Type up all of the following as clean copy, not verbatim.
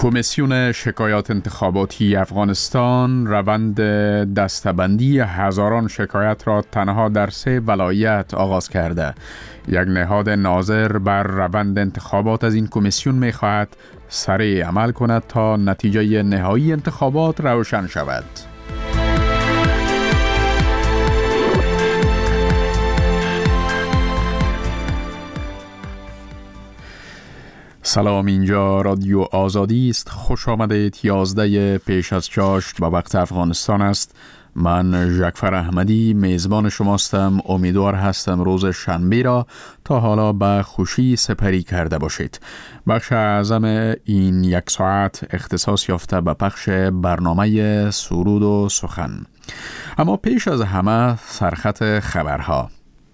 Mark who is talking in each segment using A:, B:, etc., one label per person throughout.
A: کمیسیون شکایات انتخاباتی افغانستان روند دسته‌بندی هزاران شکایت را تنها در 3 ولایت آغاز کرده. یک نهاد ناظر بر روند انتخابات از این کمیسیون می‌خواهد سریع عمل کند تا نتیجه نهایی انتخابات روشن شود. سلام، اینجا رادیو آزادی است. خوش آمدید. 11 پیش از چاشت با وقت افغانستان است. من ژکفر احمدی میزبان شماستم. امیدوار هستم روز شنبه را تا حالا به خوشی سپری کرده باشید. بخش اعظم این 1 ساعت اختصاص یافته به پخش برنامه سرود و سخن. اما پیش از همه سرخط خبرها.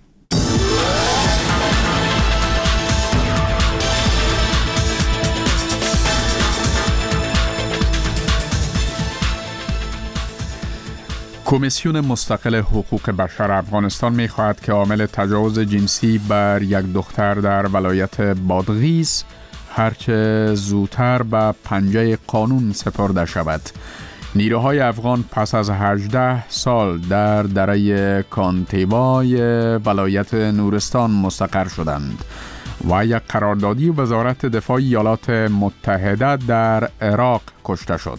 A: کمیسیون مستقل حقوق بشر افغانستان می‌خواهد که عامل تجاوز جنسی بر یک دختر در ولایت بادغیس هرچه زودتر به پنجه قانون سپرده شود. نیروهای افغان پس از 18 سال در دره کانتیبای ولایت نورستان مستقر شدند و یک قراردادی وزارت دفاع ایالات متحده در عراق کشته شد.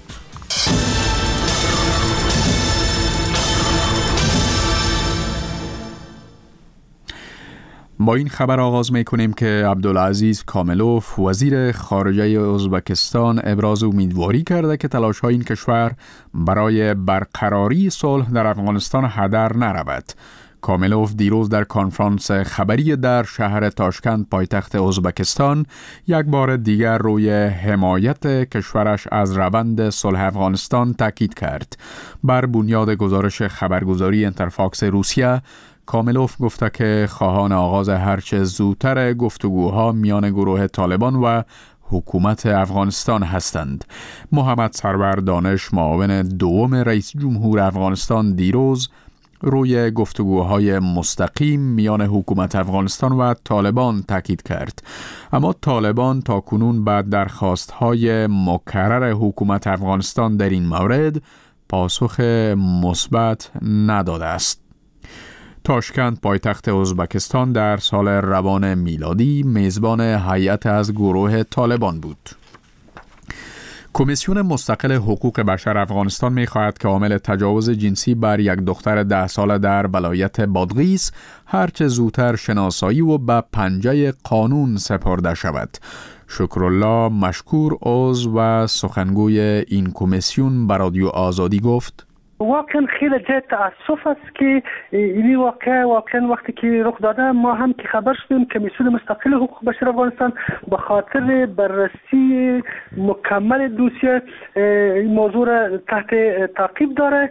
A: با این خبر آغاز می‌کنیم که عبدالعزیز کاملوف وزیر خارجه ازبکستان ابراز امیدواری کرده که تلاش‌های این کشور برای برقراری صلح در افغانستان هدر نرود. کاملوف دیروز در کنفرانس خبری در شهر تاشکند پایتخت ازبکستان یک بار دیگر روی حمایت کشورش از روند صلح افغانستان تاکید کرد. بر بنیاد گزارش خبرگزاری اینترفاکس روسیه، کاملوف گفته که خواهان آغاز هرچه زودتر گفتگوها میان گروه طالبان و حکومت افغانستان هستند. محمد سرور دانش، معاون دوم رئیس جمهور افغانستان، دیروز روی گفتگوهای مستقیم میان حکومت افغانستان و طالبان تاکید کرد. اما طالبان تاکنون به درخواست‌های مکرر حکومت افغانستان در این مورد پاسخ مثبت نداده است. تاشکند پایتخت ازبکستان در سال روان میلادی میزبان هیئت از گروه طالبان بود. کمیسیون مستقل حقوق بشر افغانستان می‌خواهد که عامل تجاوز جنسی بر یک دختر 10 ساله در ولایت بادغیس هرچه زودتر شناسایی و به پنجه قانون سپرده شود. شکرالله مشکور، عضو و سخنگوی این کمیسیون، به رادیو آزادی گفت:
B: واقعا خیلی جای تأسف است که این واقعا وقتی که رخ داده ما هم که خبر شدیم کمیسیون مستقل حقوق بشر افغانستان به خاطر بررسی مکمل دوسیه این موضوع را تحت تعقیب داره.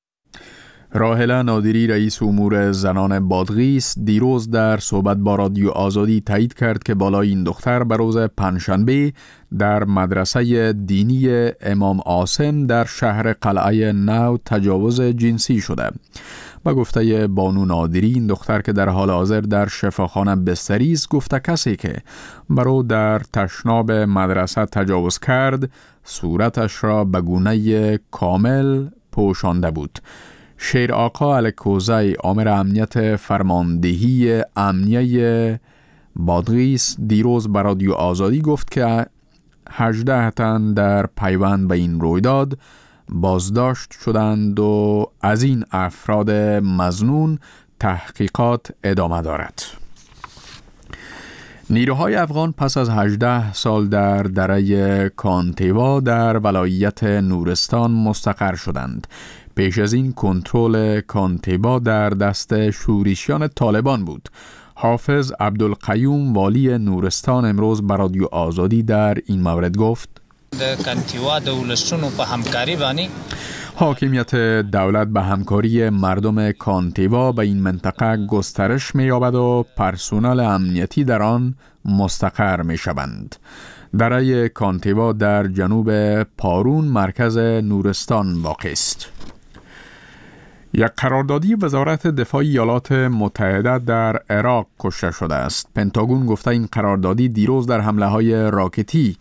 A: راهله نادری، رئیس امور زنان بادغیس، دیروز در صحبت با رادیو آزادی تایید کرد که بالای این دختر به روز پنجشنبه در مدرسه دینی امام عاصم در شهر قلعه نو تجاوز جنسی شده. با گفته بانو نادری، این دختر که در حال حاضر در شفاخانه بستری است، گفته کسی که برو در تشناب مدرسه تجاوز کرد صورتش را به گونه کامل پوشانده بود. شیر آقا الکوزی، آمر امنیت فرماندهی امنیه بادغیس، دیروز به رادیو آزادی گفت که 18 تن در پیوند به این رویداد بازداشت شدند و از این افراد مظنون تحقیقات ادامه دارد. نیروهای افغان پس از 18 سال در دره کانتیوا در ولایت نورستان مستقر شدند. پیش از این کنترل کانتیبا در دست شورشیان طالبان بود. حافظ عبدالقیوم، والی نورستان، امروز به رادیو آزادی در این مورد گفت:
C: کانتیوا دولتشونو په همکاری باندې
A: حاکمیت دولت به همکاری مردم کانتیوا به این منطقه گسترش می‌یابد و پرسنل امنیتی در آن مستقر می‌شوند. دره کانتیوا در جنوب پارون، مرکز نورستان واقع است. یک قراردادی وزارت دفاع ایالات متحده در عراق کشته شده است. پنتاگون گفته این قراردادی دیروز در حمله های راکتی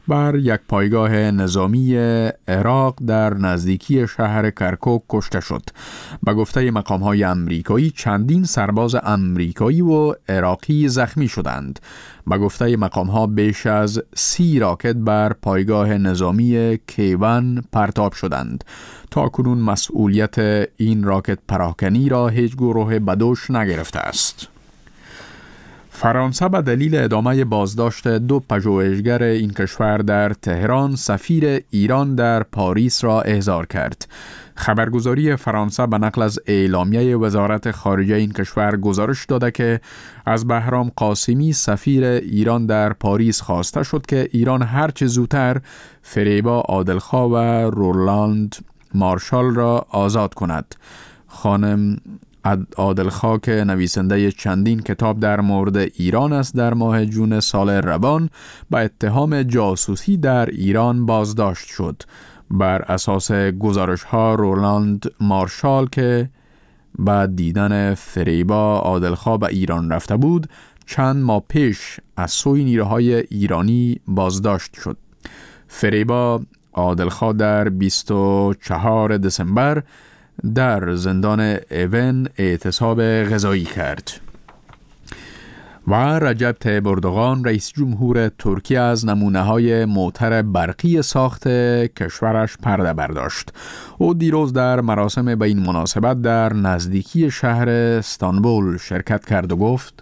A: بر یک پایگاه نظامی عراق در نزدیکی شهر کرکوک کشته شد. به گفته مقام‌های آمریکایی چندین سرباز آمریکایی و عراقی زخمی شدند. به گفته مقام‌ها بیش از 30 راکت بر پایگاه نظامی کیوان پرتاب شدند. تا کنون مسئولیت این راکت پراکنی را هیچ گروه بدوش نگرفته است. فرانسه به دلیل ادامه بازداشت 2 پژوهشگر این کشور در تهران سفیر ایران در پاریس را احضار کرد. خبرگزاری فرانسه به نقل از اعلامیه وزارت خارجه این کشور گزارش داده که از بهرام قاسمی سفیر ایران در پاریس خواسته شد که ایران هرچه زودتر فریبا عادلخواه و رولاند مارشال را آزاد کند. خانم عادلخواه که نویسنده چندین کتاب در مورد ایران است در ماه جون سال روان به اتهام جاسوسی در ایران بازداشت شد. بر اساس گزارش ها رولاند مارشال که بعد دیدن فریبا عادلخواه به ایران رفته بود چند ماه پیش از سوی نیروهای ایرانی بازداشت شد. فریبا عادلخواه در 24 دسامبر در زندان ایون اعتصاب غذایی کرد. و رجب طیب اردوغان رئیس جمهور ترکیه از نمونه‌های موتر برقی ساخت کشورش پرده برداشت. او دیروز در مراسم به این مناسبت در نزدیکی شهر استانبول شرکت کرد و گفت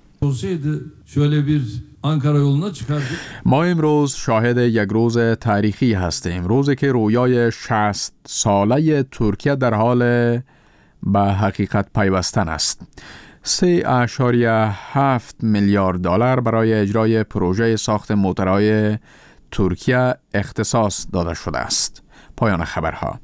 A: ما امروز شاهد یک روز تاریخی هستیم، روزی که رویای 60 ساله ترکیه در حال به حقیقت پیوستن است. 3.7 میلیارد دلار برای اجرای پروژه ساخت موترهای ترکیه اختصاص داده شده است. پایان خبرها.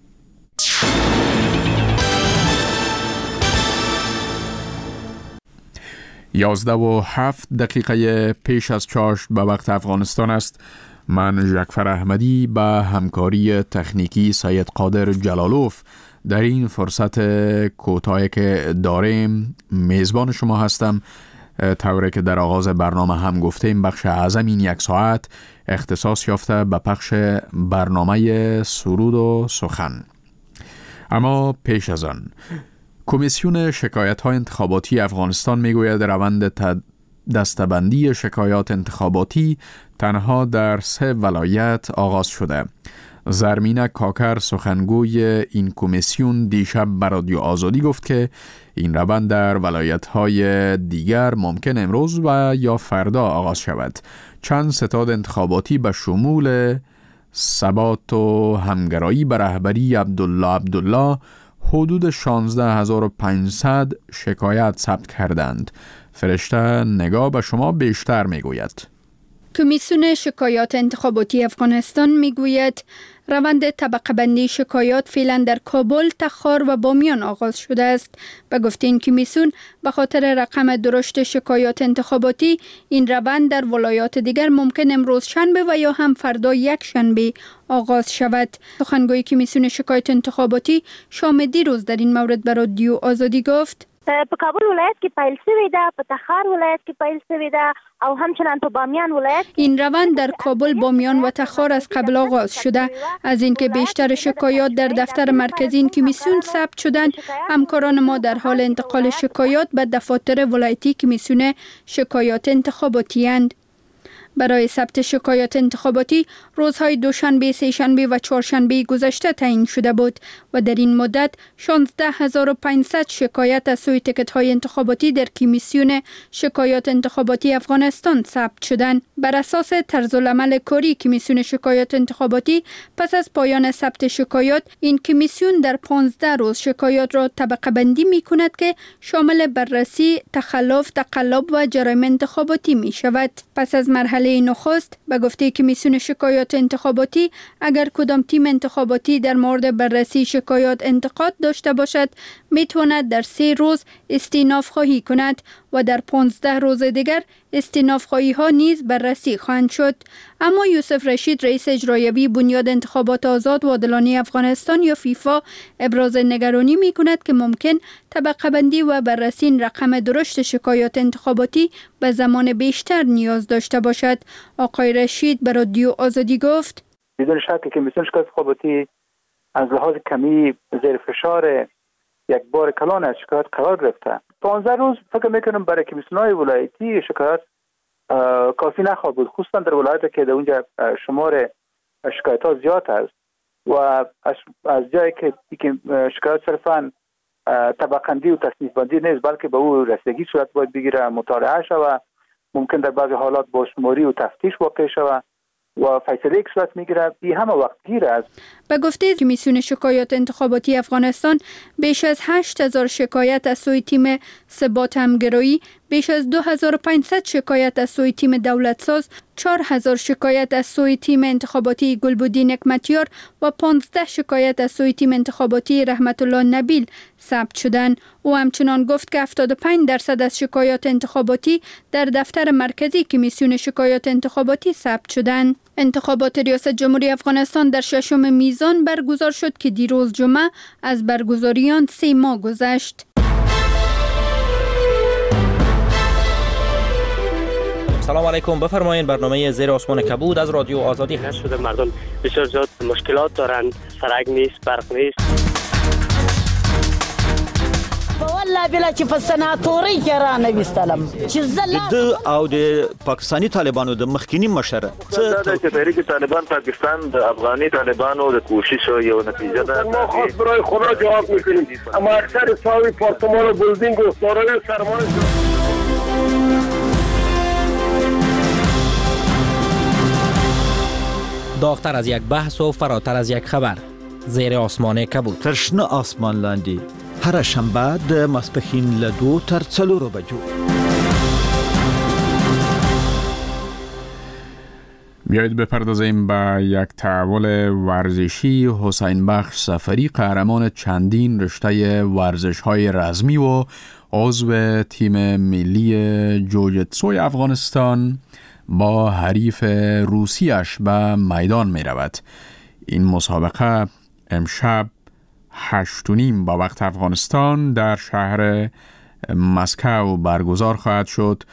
A: 11:07 پیش از چاشت به وقت افغانستان است. من جعفر احمدی به همکاری تکنیکی سید قادر جلالوف در این فرصت کوتاهی که داریم میزبان شما هستم. طوری که در آغاز برنامه هم گفتیم بخش اعظم این یک ساعت اختصاص یافته به پخش برنامه سرود و سخن. اما پیش از آن کمیسیون شکایت‌های انتخاباتی افغانستان میگوید روند دسته‌بندی شکایات انتخاباتی تنها در 3 ولایت آغاز شده. زرمینه کاکر سخنگوی این کمیسیون دیشب به رادیو آزادی گفت که این روند در ولایت‌های دیگر ممکن امروز و یا فردا آغاز شود. چند ستاد انتخاباتی به شمول ثبات و همگرایی به رهبری عبدالله حدود 16500 شکایت ثبت کردند. فرشته نگاه به شما بیشتر میگوید.
D: کمیسیون شکایات انتخاباتی افغانستان میگوید روند طبقه بندی شکایات فعلا در کابل، تخار و بامیان آغاز شده است. به گفته این کمیسیون به خاطر رقم درشت شکایات انتخاباتی این روند در ولایات دیگر ممکن امروز شنبه و یا هم فردا یک شنبه آغاز شود. سخنگوی کمیسیون شکایات انتخاباتی شام دیروز در این مورد به رادیو آزادی گفت
E: په کابل ولایت کې پیل شوی ده، په تخار ولایت کې پیل شوی ده او همچنان په بامیان ولایت.
D: این روند در کابل، بامیان و تخار از قبل آغاز شده. از اینکه بیشتر شکایات در دفتر مرکزی این کمیسیون ثبت شدند، همکاران ما در حال انتقال شکایات به دفاتر ولایتی کمیسیون شکایات انتخاباتی اند. برای ثبت شکایات انتخاباتی روزهای دوشنبه، سه‌شنبه و چهارشنبه گذشته تعیین شده بود و در این مدت 16500 شکایت از سوی تکت‌های انتخاباتی در کمیسیون شکایات انتخاباتی افغانستان ثبت شدند. بر اساس طرزالعمل کاری کمیسیون شکایات انتخاباتی پس از پایان ثبت شکایات، این کمیسیون در 15 روز شکایات را طبقه بندی می کند که شامل بررسی، تخلف، تقلب و جرایم انتخاباتی می شود. پس از مرحله نخست به گفته کمیسیون شکایات انتخاباتی، اگر کدام تیم انتخاباتی در مورد بررسی شکایات انتقاد داشته باشد، می تواند در 3 روز استئناف خواهی کند و در 15 روز دیگر استئناف‌خواهی ها نیز بررسی خواهند شد. اما یوسف رشید رئیس اجرایی بنیاد انتخابات آزاد و عادلانه افغانستان یا فیفا ابراز نگرانی می کند که ممکن طبقه بندی و بررسی این رقم درشت شکایات انتخاباتی به زمان بیشتر نیاز داشته باشد. آقای رشید به رادیو آزادی گفت:
F: بدون شک که کمیسیون شکایات انتخاباتی از لحاظ کمی زیر فشار یک بار کلان از شکایات قرار گرفته. 15 روز فکر میکنم برای کمیسیون‌های ولایتی شکایات کافی نخواهد بود، خصوصا در ولایتی که در اونجا شمار شکایت‌ها زیاد است و از جایی که شکایات صرفاً طبقه‌بندی و تصنیف بندی نیست بلکه به او رسیدگی صورت باید بگیره، مطالعه شود، ممکن در بعضی حالات با شماری و تفتیش واقع شود و فیصله یک صورت میگیره. این همه وقت گیر است.
D: به گفته کمیسیون شکایات انتخاباتی افغانستان بیش از 8000 شکایت از سوی تیم ثبات همگرایی، بیش از 2500 شکایت از سوی تیم دولتساز، 4000 شکایت از سوی تیم انتخاباتی گلبدین نعمتیار و 15 شکایت از سوی تیم انتخاباتی رحمت الله نبیل ثبت شدند. او همچنان گفت که 75% از شکایات انتخاباتی در دفتر مرکزی کمیسیون شکایات انتخاباتی ثبت شدند. انتخابات ریاست جمهوری افغانستان در 6 میزان برگزار شد که دیروز جمعه از برگزاری آن 3 ماه گذشت.
G: سلام علیکم، بفرمایید. برنامه زیر آسمان کبود از رادیو آزادی
H: هست. شده مردم بسیار زیاد مشکلات دارند، سرک نیست، برق نیست.
I: والله بلا چې په سناتوري کې را نه وستلم چې
J: د او د پاکستانی طالبانو د مخکینی مشر
K: د تحریک طالبان پاکستان د افغاني طالبانو د کوشش یو نتیجه ده.
L: ما خاص برای خدا جواب میکنیم، اما اکثر ساوی پارتمان و بلدینگ و سارای سرمایه
G: داغتر از یک بحث و فراتر از یک خبر. زیر آسمان کبود.
J: ترشنه آسمان لاندی. هر شنبه د ماسپښین له 2 تر 4 بجو.
A: بیایید بپردازیم به یک تحول ورزشی. حسین بخش صفری قهرمان چندین رشته ورزش‌های رزمی و عضو تیم ملی جوجیتسوی افغانستان با حریف روسیش به میدان می رود. این مسابقه امشب 8:30 با وقت افغانستان در شهر مسکو برگزار خواهد شد.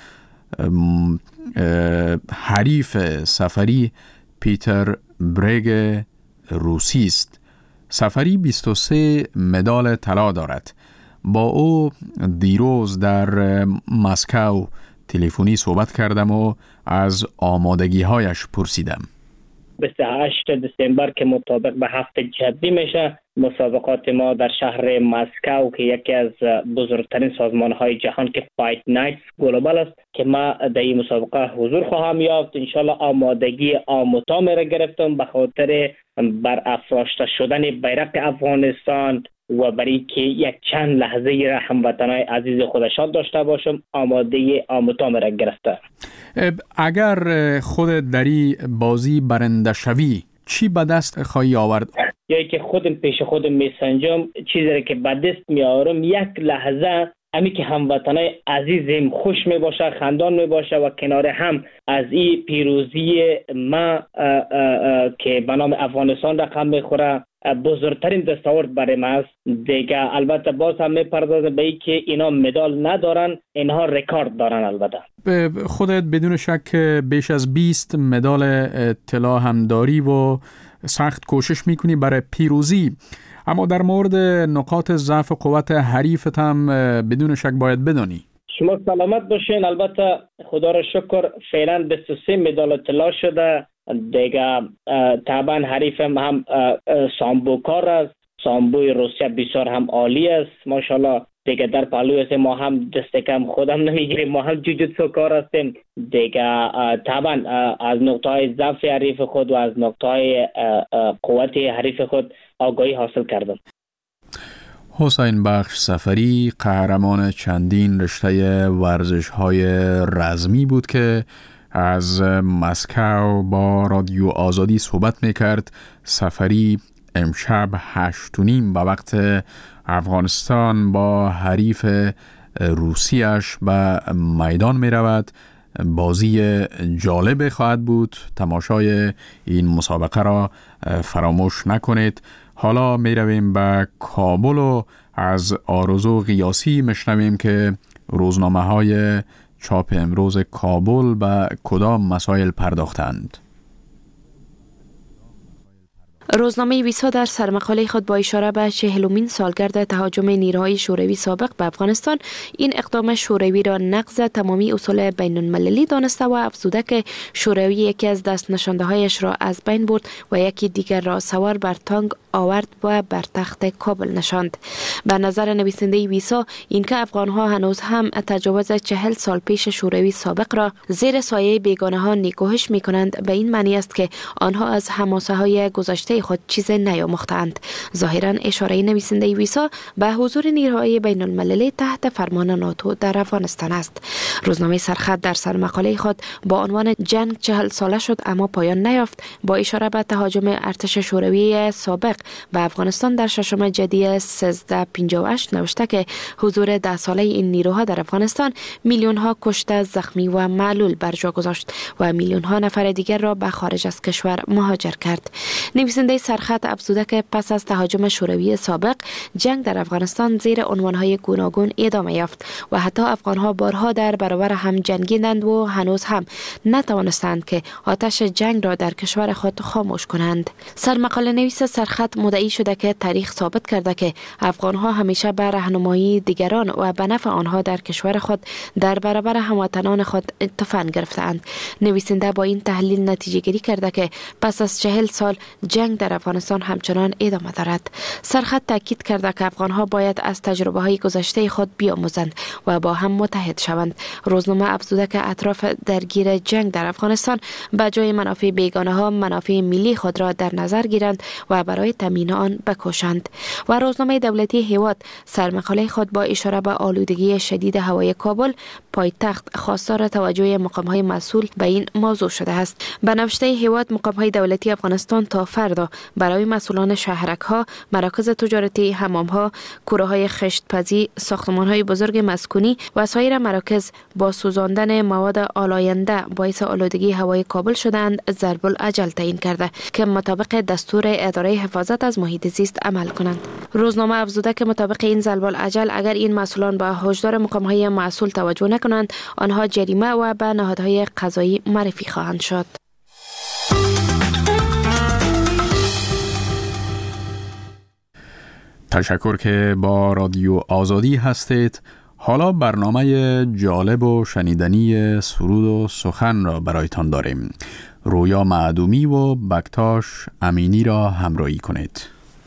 A: حریف صفری پیتر برگ روسی است. صفری 23 مدال طلا دارد. با او دیروز در مسکو تلفنی صحبت کردم و از آمادگی هایش پرسیدم.
H: 28 دسامبر که مطابق به 7 جدی میشه، مسابقات ما در شهر مسکو که یکی از بزرگترین سازمان های جهان که فایت نایتس گلوبال است که ما در این مسابقه حضور خواهم یافت. انشالله آمادگی آموتام را گرفتم به خاطر برافراشته شدن بیرق افغانستان و برای که یک چند لحظه را هموطنان عزیز خودشان داشته باشم. آماده آموتام را گرفته.
A: اگر خودت در این بازی برنده شوی چی به دست خواهی آورد؟
H: یا که خودم پیش خودم میسنجم، چیزی را که به دست میارم یک لحظه امی که هموطنای عزیزم خوش می باشه، خندان می باشه و کنار هم از این پیروزی ما که به نام افغانستان رقم میخوره بزرگترین دستاورد برای ما است. دیگه البته باز هم میپردازم به این که اینا مدال ندارن، اینها رکورد دارن. البته
A: خودت بدون شک بیش از 20 مدال طلا هم داری و سخت کوشش میکنی برای پیروزی، اما در مورد نقاط ضعف و قوت حریفت هم بدون شک باید بدانی.
H: شما سلامت باشین. البته خدا را شکر فعلا 23 مدال طلا شده. دیگه طبعا حریفم هم سامبوکار است. سامبوی روسیه بسیار هم عالی است ماشاءالله. دیگه در پهلوی ما هم دست کم خودم نمیگیریم، ما هم جوجوتسو کار هستیم. دیگه طبعا از نقطه‌های ضعف حریف خود و از نقطه‌های قوت حریف خود آگاهی حاصل کردم.
A: حسین بخش صفری قهرمان چندین رشته ورزش‌های رزمی بود که از مسکو با رادیو آزادی صحبت میکرد. صفری امشب 8:30 به وقت افغانستان با حریف روسیش به میدان می رود. بازی جالب خواهد بود. تماشای این مسابقه را فراموش نکنید. حالا می رویم به کابل و از آرزو قیاسی میشنویم که روزنامه های چاپ امروز کابل به کدام مسائل پرداختند.
M: روزنامه ویسا در سرمقاله خود با اشاره به 40مین سالگرد تهاجم نیروهای شوروی سابق به افغانستان این اقدام شوروی را نقض تمامی اصول بین المللی دانسته و افزوده که شوروی یکی از دست نشانده هایش را از بین برد و یکی دیگر را سوار بر تانک آورد و بر تخت کابل نشاند. به نظر نویسنده ویسا اینکه افغانها هنوز هم تجاوز 40 سال پیش شوروی سابق را زیر سایه بیگانه ها نیکوهش می کنند به این معنی است که آنها از حماسه های گذشته خود چیز نیاموختند. ظاهرا اشاره نویسنده ویسا به حضور نیروهای بین المللی تحت فرمان ناتو در افغانستان است. روزنامه سرخط در سرمقاله خود با عنوان جنگ 40 ساله شد اما پایان نیافت با اشاره به تهاجم ارتش شوروی سابق به افغانستان در 6 جدی 1358 نوشته که حضور 10 ساله این نیروها در افغانستان میلیون ها کشته، زخمی و معلول بر جا گذاشت و میلیون ها نفر دیگر را به خارج از کشور مهاجر کرد. نویسنده سرخط افزوده که پس از تهاجم شوروی سابق جنگ در افغانستان زیر عنوانهای گوناگون ادامه یافت و حتی افغانها بارها در برابر هم جنگیدند و هنوز هم نتوانستند که آتش جنگ را در کشور خود خاموش کنند. سرمقاله نویس سرخط مدعی شده که تاریخ ثابت کرده که افغانها همیشه به راهنمایی دیگران و به نفع آنها در کشور خود در برابر هموطنان خود تفنگ گرفتند. نویسنده با این تحلیل نتیجه گیری کرده که پس از 40 سال جنگ در افغانستان همچنان ادامه دارد. سرخط تاکید کرده که افغانها باید از تجربه های گذشته خود بیاموزند و با هم متحد شوند. روزنامه افزوده که اطراف درگیر جنگ در افغانستان به جای منافع بیگانه ها منافع ملی خود را در نظر گیرند و برای تامین آن بکوشند. و روزنامه دولتی هیواد سرمقاله خود با اشاره به آلودگی شدید هوای کابل پایتخت خواستار توجه مقام‌های مسئول به این موضوع شده است. به نوشته هیواد مقام‌های دولتی افغانستان تا فردا برای مسئولان شهرک‌ها، مراکز تجارتی، حمام‌ها، کوره‌های خشت‌پزی، ساختمان‌های بزرگ مسکونی و سایر مراکز با سوزاندن مواد آلاینده باعث آلودگی هوای کابل شدند ضرب الاجل تعیین کرده که مطابق دستور اداره حفاظت از محیط زیست عمل کنند. روزنامه افزوده که مطابق این ضرب الاجل اگر این مسئولان به هشدار مقام‌های مسئول توجه نکنند آنها جریمه و به نهادهای قضایی معرفی خواهند شد.
A: تشکر که با رادیو آزادی هستید. حالا برنامه جالب و شنیدنی سرود و سخن را برایتان داریم. رویا معدومی و بکتاش امینی را همراهی کنید.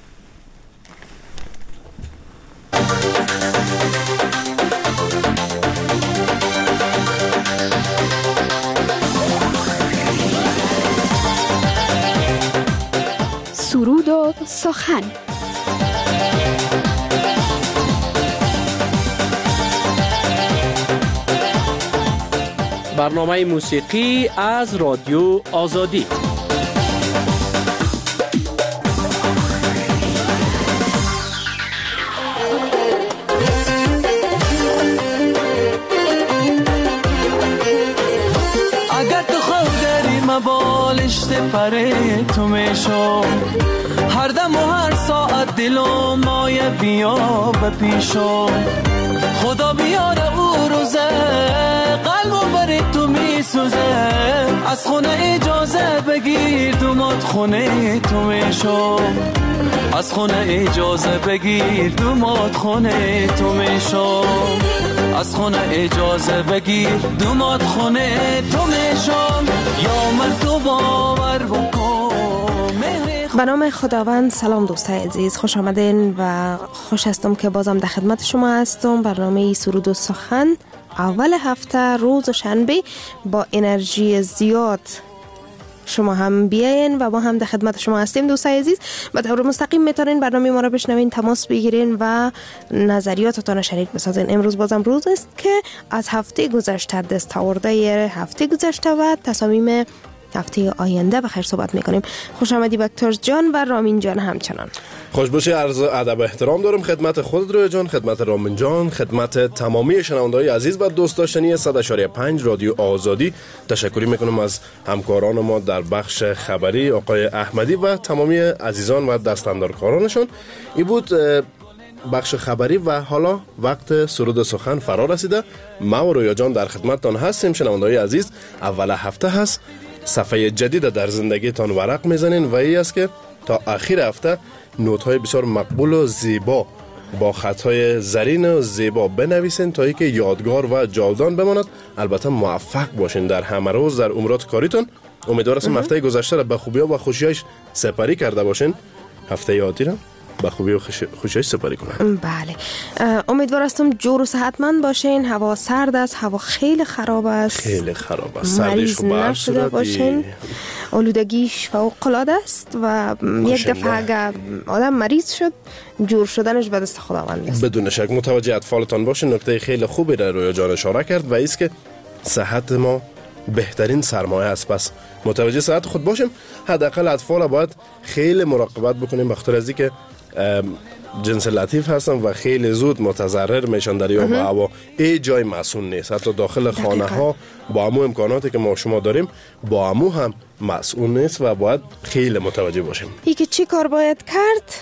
D: سرود و سخن.
N: برنامه موسیقی از رادیو آزادی.
O: اگر تو خود داری مبالشت پره تو میشو هر دم و هر ساعت دلم مایه بیا بپیشو خدا بیاره او روزه قلبم بری تو میسوزه از خونه اجازه بگیر دومات خونه تو میشو از خونه اجازه بگیر دومات خونه تو میشو از خونه اجازه بگیر دومات خونه تو میشو یا من تو باور بکن.
P: به نام خداوند. سلام دوستای عزیز، خوش آمدین و خوش هستم که بازم در خدمت شما هستم. برنامه سرود و سخن اول هفته روز شنبه با انرژی زیاد شما هم بیاین و ما هم در خدمت شما هستیم دوستای عزیز. به طور مستقیم میتونین برنامه ما را بشنوین، تماس بگیرین و نظریاتتان را شریک بسازین. امروز بازم روز است که از هفته گذشته دست آورده هفته گذشته و تصامیم هفته آینده بخیر صحبت میکنیم. خوش آمدی بکتور جان و رامین جان همچنان.
Q: خوش باشی. عرض ادب و احترام دارم خدمت خودت رویا جان، خدمت رامین جان، خدمت تمامی شنونده‌های عزیز و دوست داشتنی 100.5 رادیو آزادی. تشکری میکنم از همکاران ما در بخش خبری آقای احمدی و تمامی عزیزان و دستاندرکارانشون. این بود بخش خبری و حالا وقت سرود سخن فرا رسیده. ما و رویا جان در خدمتتان هستیم. شنونده‌های عزیز، اول هفته هست، صفحه جدید در زندگیتان ورق میزنین و این است که تا آخر هفته نوت‌های بسیار مقبول و زیبا با خطهای زرین و زیبا بنویسین تا اینکه یادگار و جاودان بماند. البته موفق باشین در همه روز در امورات کاریتون. امیدوار هستم هفته گذشته را به خوبی‌ها و خوشی‌هاش سپری کرده باشین. هفته آتی را به خوبی و خوشی‌هاش سپری کنین.
P: بله، امیدوار هستم جور و صحتمند باشین. هوا سرد است، هوا خیلی خراب است،
Q: خیلی خراب است. سردیش
P: خوب نشده باشین. آلودگیش فوق‌العاده است و یک دفعه اگر آدم مریض شد جور شدنش به دست خداوند است.
Q: بدون شک متوجه اطفالتان باشین. نکته خیلی خوبی را روی جان اشاره کرد و است که صحت ما بهترین سرمایه است. پس متوجه صحت خود باشیم. حداقل اطفال باید خیلی مراقبت بکنیم بخاطر از اینکه جنس لطیف هستن و خیلی زود متضرر میشن در آب و هوا. این جای مسئول نیست. حتی داخل خانه ها با همو امکاناتی که ما شما داریم با همو هم مسئول نیست و باید خیلی متوجه باشیم.
P: ای که چی کار باید کرد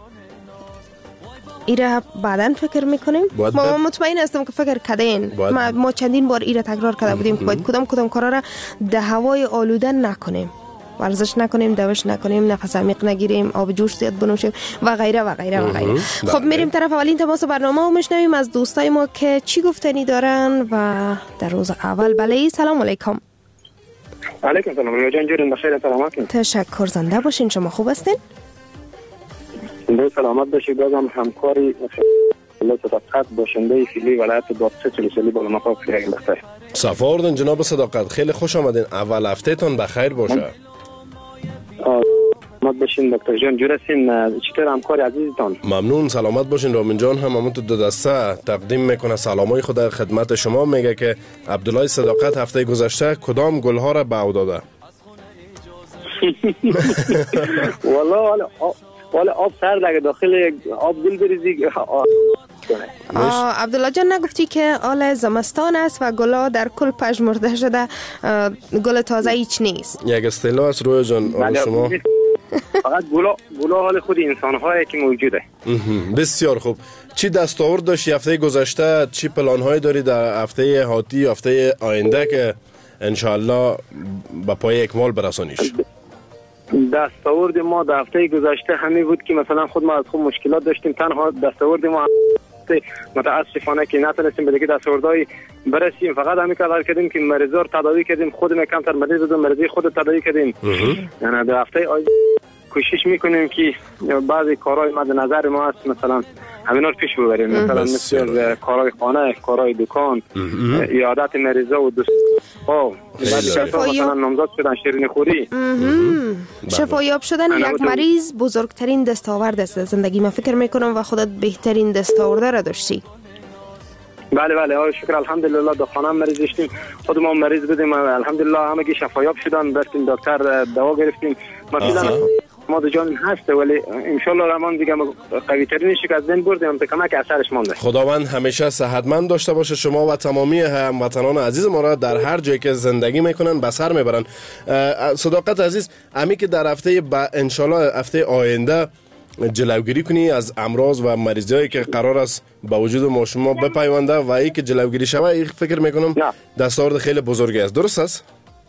P: ایره بعداً فکر میکنیم. ما مطمئن هستم که فکر کردین. ما چندین بار ایره تکرار کرده بودیم که باید کدام کارا را در هوای آلوده نکنیم. ورزش نکنیم، دوش نکنیم، نفس عمیق نگیریم، آب جوش زیاد بنوشیم و غیره و غیره و غیره. خب میریم طرف اولین تماس برنامه و میشنویم از دوستای ما که چی گفتنی دارن و در روز اول. بله، سلام علیکم.
R: علیکم سلام. رویا جان جورین بخیر سلامت.
P: تشکر، زنده باشین. شما خوب هستین؟
R: زنده سلامت باشید. بازم همکاری الله صداقت باشنده فیلی ولایت دادسه چلیسلی بالا مقام خیلی بخیر.
Q: صفا آوردین جناب صداقت. خیلی خوش آمدین. اول هفته تان بخیر باشه.
R: سلامت باشین دکتر جان. جور هستین؟ چطور همکار عزیزتان؟
Q: ممنون. سلامت باشین. رامین جان هم همون تو دو دسته تقدیم میکنه سلامای خود در خدمت شما. میگه که عبدالله صداقت هفته گذشته کدام گلها را به او داده؟
R: والا آب سر لگه داخل آب گل بریزی.
P: عبدالله جان نگفتی که آل زمستان است و گلا در کل پژمرده شده، گل تازه هیچ نیست؟
Q: یک اصطلاح است رویا جان. شما
R: فقط گلا حال خود انسان هایی که موجوده.
Q: بسیار خوب. چی دستاورد داشتی هفته گذشته؟ چی پلان هایی داری در هفته آتی، هفته آینده که انشالله به پای اکمال برسانیش؟
R: دستاورد ما در هفته گذشته همین بود که مثلا خود ما از خود مشکلات داشتیم. تنها دستاورد ما متاسفانه که نتونستیم به دیگه دستاوردهای برسیم. فقط همین کار کردیم که مریضا رو تداوی کردیم. خودمون کمتر مریض بودیم، مریضی خود تداوی کردیم. یعنی در هفته کوشش میکنیم که بعضی کارهای مد نظر ما هست مثلا همینا رو پیش ببریم. مثلا مثل کارهای خانه، کارهای دکان، عیادت مریضا و دوستان. مثلا نامزد شدن شیرینی خوری.
P: شفایاب شدن یک مریض بزرگترین دستاورد است زندگی. من فکر میکنم و خودت بهترین دستاورد را داشتی.
R: بله شکر الحمدلله. در خانه مریض داشتیم، خود ما مریض بودیم الحمدلله همگی شفایاب شدن. رفتیم دکتر دوا گرفتیم. مثلا ما دو جان هست ولی ان شاء الله رحمان دیگه قوی ترینش که از بین بردیم تا کمک اثرش مونده.
Q: خداوند همیشه صحتمند داشته باشه شما و تمامی هموطنان عزیز ما را در هر جایی که زندگی میکنن به سر میبرن. صداقت عزیز، امی که در هفته ان شاء الله هفته آینده جلوگیری کنی از امراض و مریضیایی که قرار است با وجود ما شما بپیونده و ای که جلوگیری شوه، این فکر میکنم دستاورد خیلی بزرگی است. درست است؟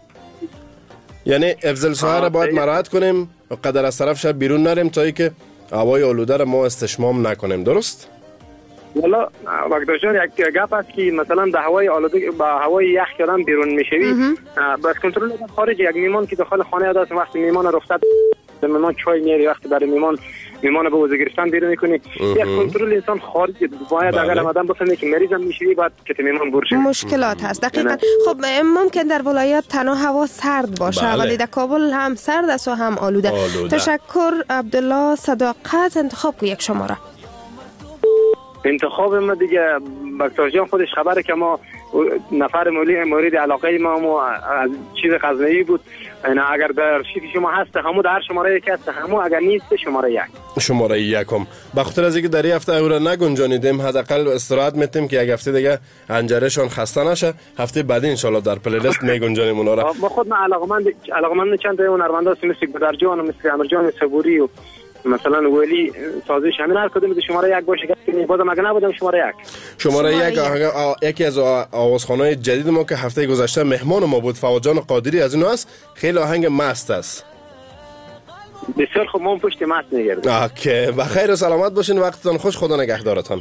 Q: یعنی افضل ساعه را باید مراعات کنیم و قدر از طرف شب بیرون نریم تا ای که هوای آلوده را ما استشمام نکنیم. درست؟
R: والا وقت جان یک گپ است که مثلا در هوای آلوده با هوای یخ کردن بیرون میشوی بس کنترل خارج یک میمان که داخل خانه داشت وقتی میمان رخصت میمان چای میاری وقتی برای میمان به وضو گرفتن بیرون میکنی. یک کنترل انسان خارج باید اگر آدم بفهمه که مریضم میشوی بعد که میمان برشه
P: مشکلات هست. دقیقاً. خب ممکن در ولایات تنها هوا سرد باشه ولی در کابل هم سرد است و هم آلوده. تشکر عبدالله صداقت. انتخاب کو یک شماره.
R: انتخاب ما دیگه دکتر جان خودش خبره که ما نفر مورد علاقه ما از چیز غزنوی بود. اگر در شیف شما هست همو در شماره 1 هست، همو اگر نیست شماره 1.
Q: شماره 1 هم بخاطر از اینکه در این هفته او را نگنجانیدیم، حداقل استراحت میتیم که یک هفته دیگه انجرشون خسته نشه. هفته بعدی ان شاء الله در پلی لیست میگنجانیم اونا را.
R: با خود من علاقمند چند تا هنرمندا مثل گدرجان و مثل امرجان صبوری و مثلا ولی سازش همین هر کدوم شماره 1 باشه که بازم اگه نبودم شماره 1.
Q: شماره 1 یکی از آوازخوان‌های جدید ما که هفته گذشته مهمان ما بود، فواد جان قادری از اونها است. خیلی آهنگ مست است.
R: بسیار خوب، ما پشت مست میگردیم.
Q: اوکی، بخیر و سلامت باشین، وقتتون خوش، خدا نگهدارتان.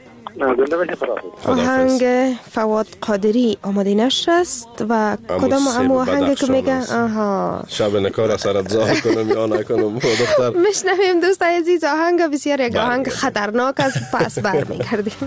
P: آهنگ فواد قادری آماده نشده است و کدام آهنگ که میگه
Q: شب نکار سرت زار کنم یا نکنم دختر
P: میشنویم دوست عزیز. آهنگ بسیار یک آهنگ خطرناک است، پس بر میگردیم.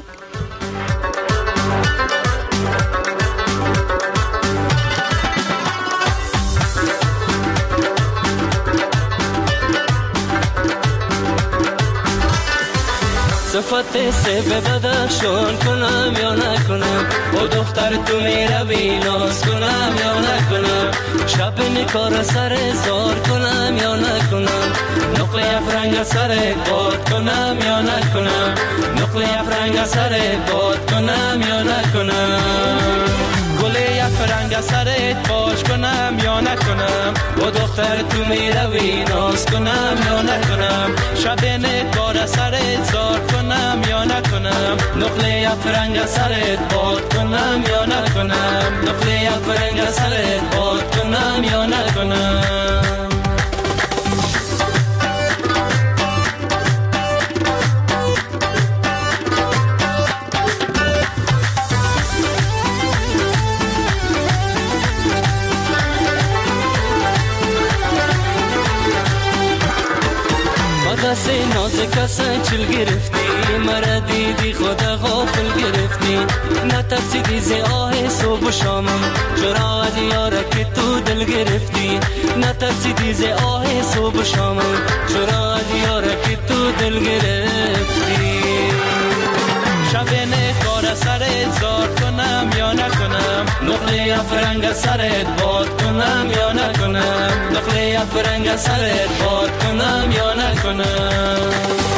O: صفت سه به بدخشان کنم یا نکنم، با دختر تو میروی ناز کنم یا نکنم، شب نکار سر زار کنم یا نکنم، نقل افرنگ سر باد کنم یا نکنم، نقل افرنگ سر باد کنم یا نکنم، گل افرنگ سرت باش کنم یا نکنم، با دختر تو میروی ناز کنم یا نکنم، شب نکار سرت زار کنم یا نکنم، نقل افرنگ سرت باد کنم یا نکنم، نقل افرنگ سرت باد کنم یا نکنم. دست نازک چل گرفتی، مرا دیدی خدا غافل گرفتی، نترسیدی ز آه صبح و شامم، چرا از یاره که تو دل گرفتی، نترسیدی ز آه صبح و شامم، چرا از یاره که تو دل گرفتی، شب نکار سرت زار کنم یا نکنم، نقل افرنگ سرت باد کنم یا نکنم، نقل افرنگ سرت باد کنم یا نکنم.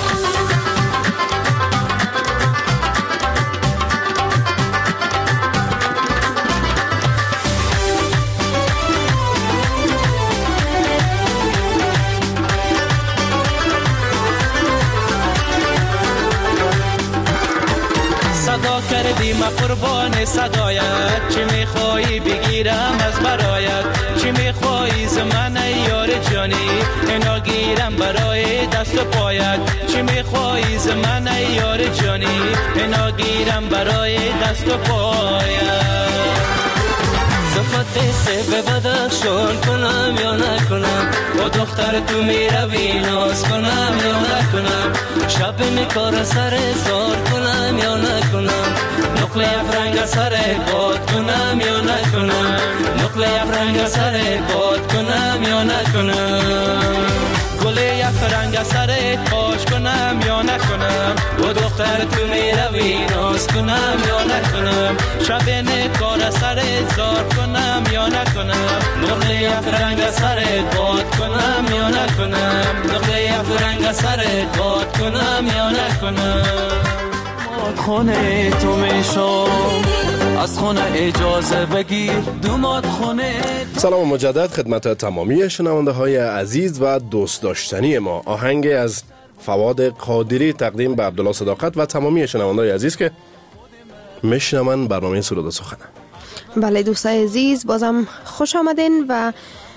O: صدا کردی ما قربان صدایت، چی میخوایی بگیرم از برایت، چی میخوایی زمان یار جانی، اینا گیرم برای دست و پایت، چی میخوایی زمان یار جانی، اینا گیرم برای دست و پایت. صفت سه به بدخشان کنم یا نکنم، با دختر تو میروی ناز کنم یا نکنم، شب نکار سر زار کنم یا نکنم، نقل افرنگ سر باد کنم یا نکنم، نقل افرنگ سر باد کنم یا نکنم، گل افرنگ سرت پاش کنم یا نکنم، با دختر تو میروی ناز کنم یا نکنم، شب نکار سرت زار کنم یا نکنم، نقل افرنگ سرت باد کنم یا نکنم، نقل افرنگ سرت باد کنم یا نکنم. خونه تو میشم از خونه اجازه بگیر دومات خونه.
Q: سلام مجدد خدمت تمامی شنونده های عزیز و دوست داشتنی ما. آهنگ از فواد قادری تقدیم به عبدالله صداقت و تمامی شنونده های عزیز که میشنون برنامه سرود سخن.
P: بله دوستای عزیز بازم خوش آمدین و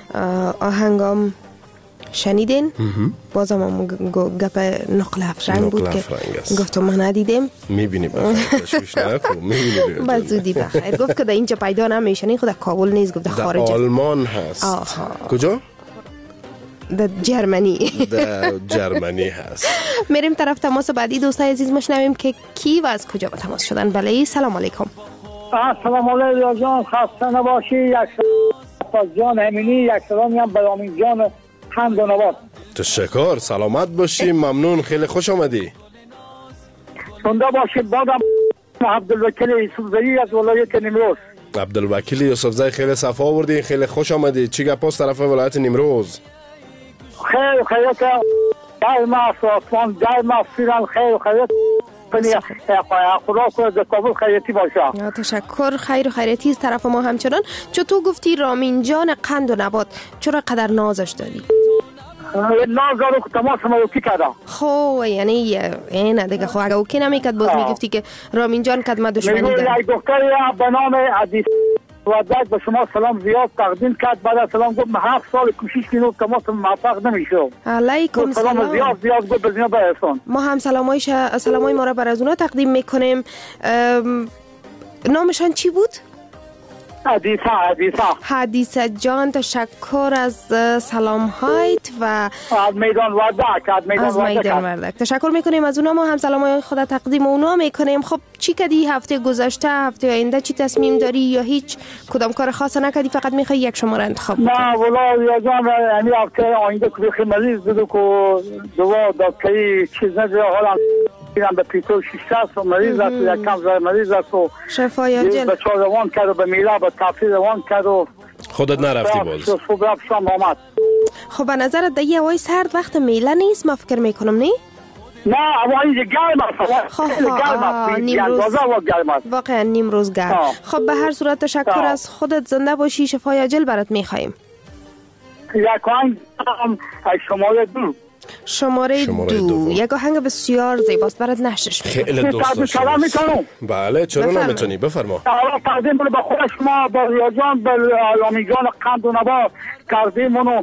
P: آهنگام شنیدین. بازم هم گپ نقل افرنگ بود که گفتم ما ندیدیم.
Q: میبینی بخیر تشویش نکن. میبینی
P: بعد زودی بخیر گفت که در اینجا پیدا نمیشنی، خود کابل نیست، گفت در خارج
Q: آلمان هست. کجا؟
P: در جرمنی.
Q: در جرمنی هست.
P: میریم طرف تماس بعدی. دوستای عزیز مشنویم که کی و از کجا با تماس شدن. بله سلام علیکم.
S: سلام علیکم جان، خسته نباشی. یک سلام جان همینی، یک سلامی هم بیامین جان حمدانواد.
Q: تشکر، سلامت باشی، ممنون، خیلی خوش آمدی.
S: زنده باشید. بادم عبدالوکیل یوسفزایی از ولایت نیمروز.
Q: عبدالوکیل یوسفزایی خیلی صفا آوردی، خیلی خوش آمدی. چی گپ است طرف ولایت نیمروز؟
S: خیر خیریت گرم است، آسمان گرم است، فیران خیر خیریت خدا کنه در کابل خیریتی باشه.
P: تشکر. خیر و خیریتی از طرف ما همچنان. چون تو گفتی رامین جان قند و نبات، چرا قدر نازش داری؟
S: ناز دارو که تماس ما اوکی کرده.
P: خب یعنی اینه دیگه. خب اگه اوکی نمیکرد باز میگفتی که رامین جان قدم دشمنی داری.
S: یک دکتر به نام عدیس ودک به شما سلام زیاد تقدیم کرد، بعد از سلام گفت 7 سال کوشش کردم تماس موفق نمیشم.
P: علیکم سلام.
S: زیاد گفت بزنیا برسون.
P: ما هم سلامای ما را بر از اونا تقدیم میکنیم. نامشان چی بود؟ حدیثه جان، تشکر از سلام هایت و
S: از میدان وردک.
P: تشکر میکنیم از اونا. ما هم سلامای خدا تقدیم اونا میکنیم. خب چی کردی هفته گذشته، هفته آینده چی تصمیم داری یا هیچ کدام کار خاص نکردی، فقط میخوای یک شماره انتخاب کنی؟
S: نه والا یا جان یعنی هفته آینده که بخیر مریض بود که دوا دکتری چیز نداره، حالا میرم به پیتو 600 مریض است، یک کم زای مریض است و
P: شفای عاجل
S: به چهار روان کرد و به میله به تفریح روان کرد و
Q: خودت نرفتی باز؟
S: صبح رفت شام آمد.
P: خب به نظرت دیگه هوای سرد وقت میله نیست؟ ما فکر میکنم نه؟
S: نه هوای گرم است،
P: نیمروز واقعا نیمروز گرم. خب به هر صورت تشکر از خودت، زنده باشی، شفای عاجل برات میخوایم.
S: یک آهنگ
P: شماره دو. یک آهنگ بسیار زیباست برات نشش میکنم.
Q: خیلی دوست داشتم. بله چرا نمیتونی؟ بفرما.
S: تقدیم به خود شما، به ریاجان، به رامین جان قند و نبات کردیم اونو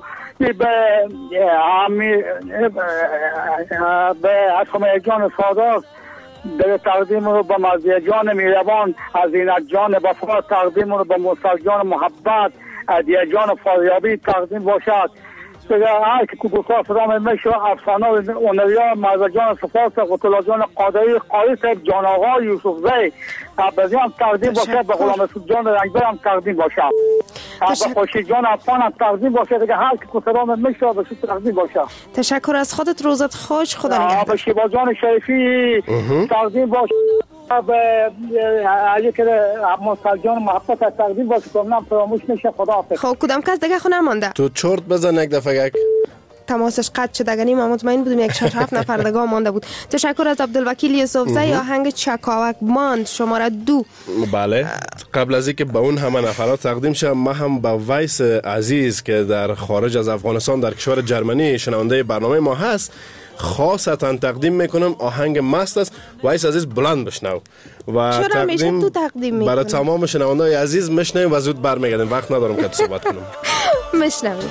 S: به حکمه جان سادات به تقدیم رو به مزیه جان میروان، از اینک جان بفا تقدیم رو به مصطفی جان محبت، ادیه جان فاریابی تقدیم باشد. هر که کوبوسا فرام میشه افسانه اونریا مرزجان صفات قطلا جان قادری قاری صاحب جان آقا یوسف زی عبازی هم تقدیم باشه، به غلام سود جان رنگبر هم تقدیم باشه، به خوشی جان افغان هم تقدیم باشه دیگه. هر که کوسرام میشه به شو تقدیم باشه.
P: تشکر از خودت، روزت خوش، خدا نگهدار.
S: به شیبا جان شریفی تقدیم باشه، به علی که مصطفی جان محبت تقدیم باشه که اونم فراموش نشه. خدا حافظ.
P: خب کدام کس دیگه خونه مانده؟
Q: تو چرت بزن یک دفعه.
P: تماسش قطع شد، اگه ما مطمئن بودیم یک 6-7 نفر دیگه مانده بود. تشکر از عبدالوکیل یوسفزایی. آهنگ چکاوک ماند شماره 2.
Q: بله قبل از اینکه به اون همه نفرات تقدیم شه، ما هم با ویس عزیز که در خارج از افغانستان در کشور جرمنی شنونده برنامه ما هست خاصتا تقدیم میکنم. آهنگ مست است. ویس عزیز بلند بشنو و
P: تقدیم
Q: برای تمام شنونده‌های عزیز میشنویم و زود برمیگردیم. وقت ندارم که صحبت کنم.
P: میشنویم.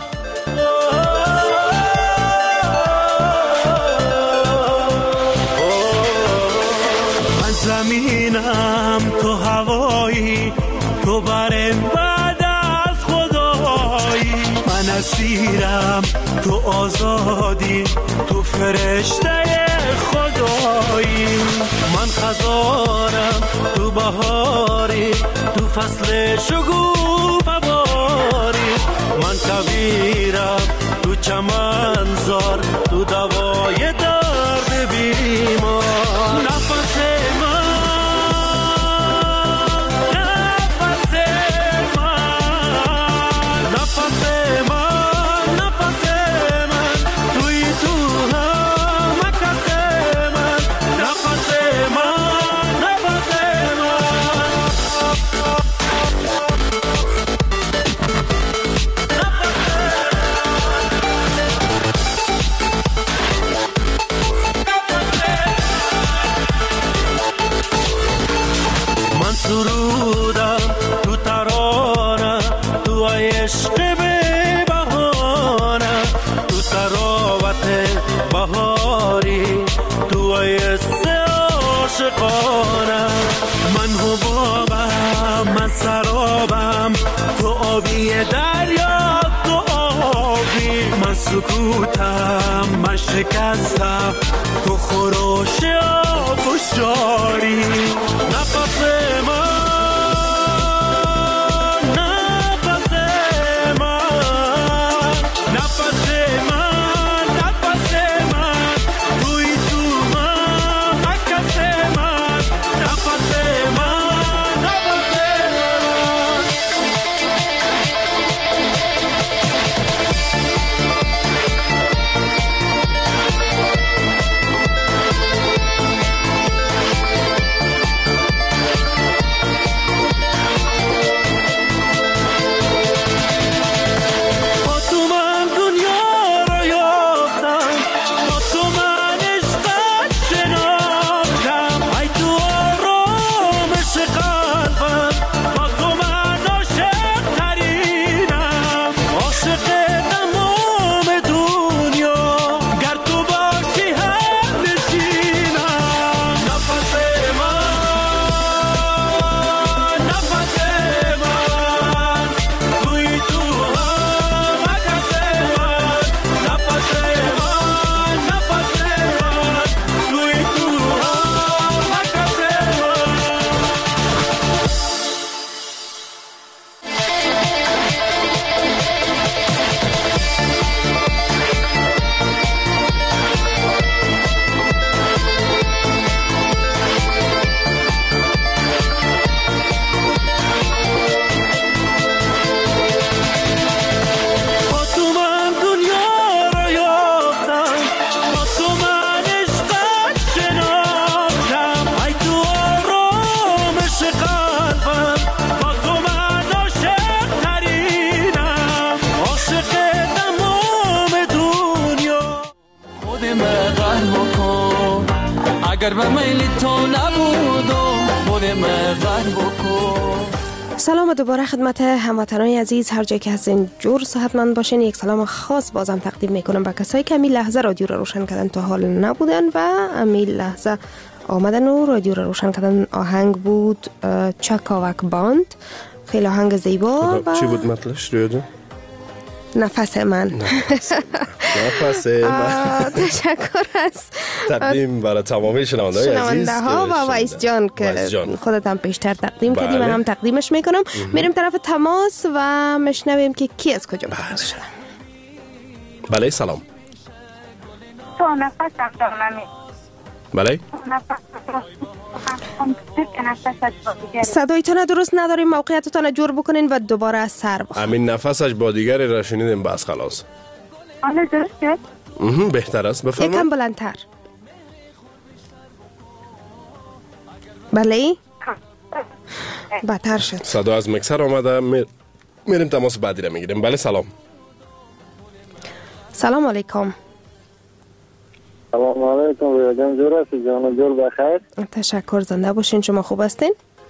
O: من زمینم تو هوایی، تو برم بعد از خدایی، من اسیرم تو آزادی، تو فرشته خدایی، من خزانم تو بهاری، تو فصل شگوفه باری، من کبیرم تو چمنزار، تو دوای درد بیمار. نفس من توی تو هم کس من، نفس من سرودم تو ترانه، تو عشق به بهانه، تو تراوت بهاری، تو عشق عاشقانه، من حبابم، من سرابم، تو آبی دریا، تو آبی، من سکوتم، من شکستم، تو خروش آب و شاری. نفس من توی تو من، مکس من، نفس خودم غر بکن اگر به میل تو نبودم خودم غر بکن.
P: سلام دوباره خدمت هموطنان عزیز هر جای که هستین جور صحتمند باشین. یک سلام خاص بازم تقدیم میکنم به کسایی که امی لحظه رادیو رو روشن کردن تا حال نبودن و امی لحظه آمدن و رادیو رو روشن کردن. آهنگ بود چکاوک باند، خیلی آهنگ زیبا.
Q: چی بود مطلبش رویا جان؟
P: نفس من.
Q: نفس من.
P: تشکر از
Q: تقدیم برای تمامی شنونده‌های عزیز
P: ها و ویس جان که خودت هم پیشتر تقدیم کردی، من هم تقدیمش میکنم. میریم طرف تماس و میشنویم که کی از کجا تماس شده.
Q: بله سلام.
E: تو نفسم دارم.
Q: بله
P: صدایتان درست نداریم، موقعیتتان جور بکنین و دوباره از سر بخون.
Q: همین نفسش با دیگری را شنیدیم بس خلاص.
E: حالا درست شد؟
Q: بهتر است بفرمایید.
P: یکم بلندتر. بله بدتر شد.
Q: صدا از مکسر آمده. میریم تماس بعدی را میگیریم. بله سلام.
P: سلام علیکم.
T: سلام علیکم ریاضم جور هستی جان جور بخیر.
P: تشکر، زنده باشین. شما خوب هستین؟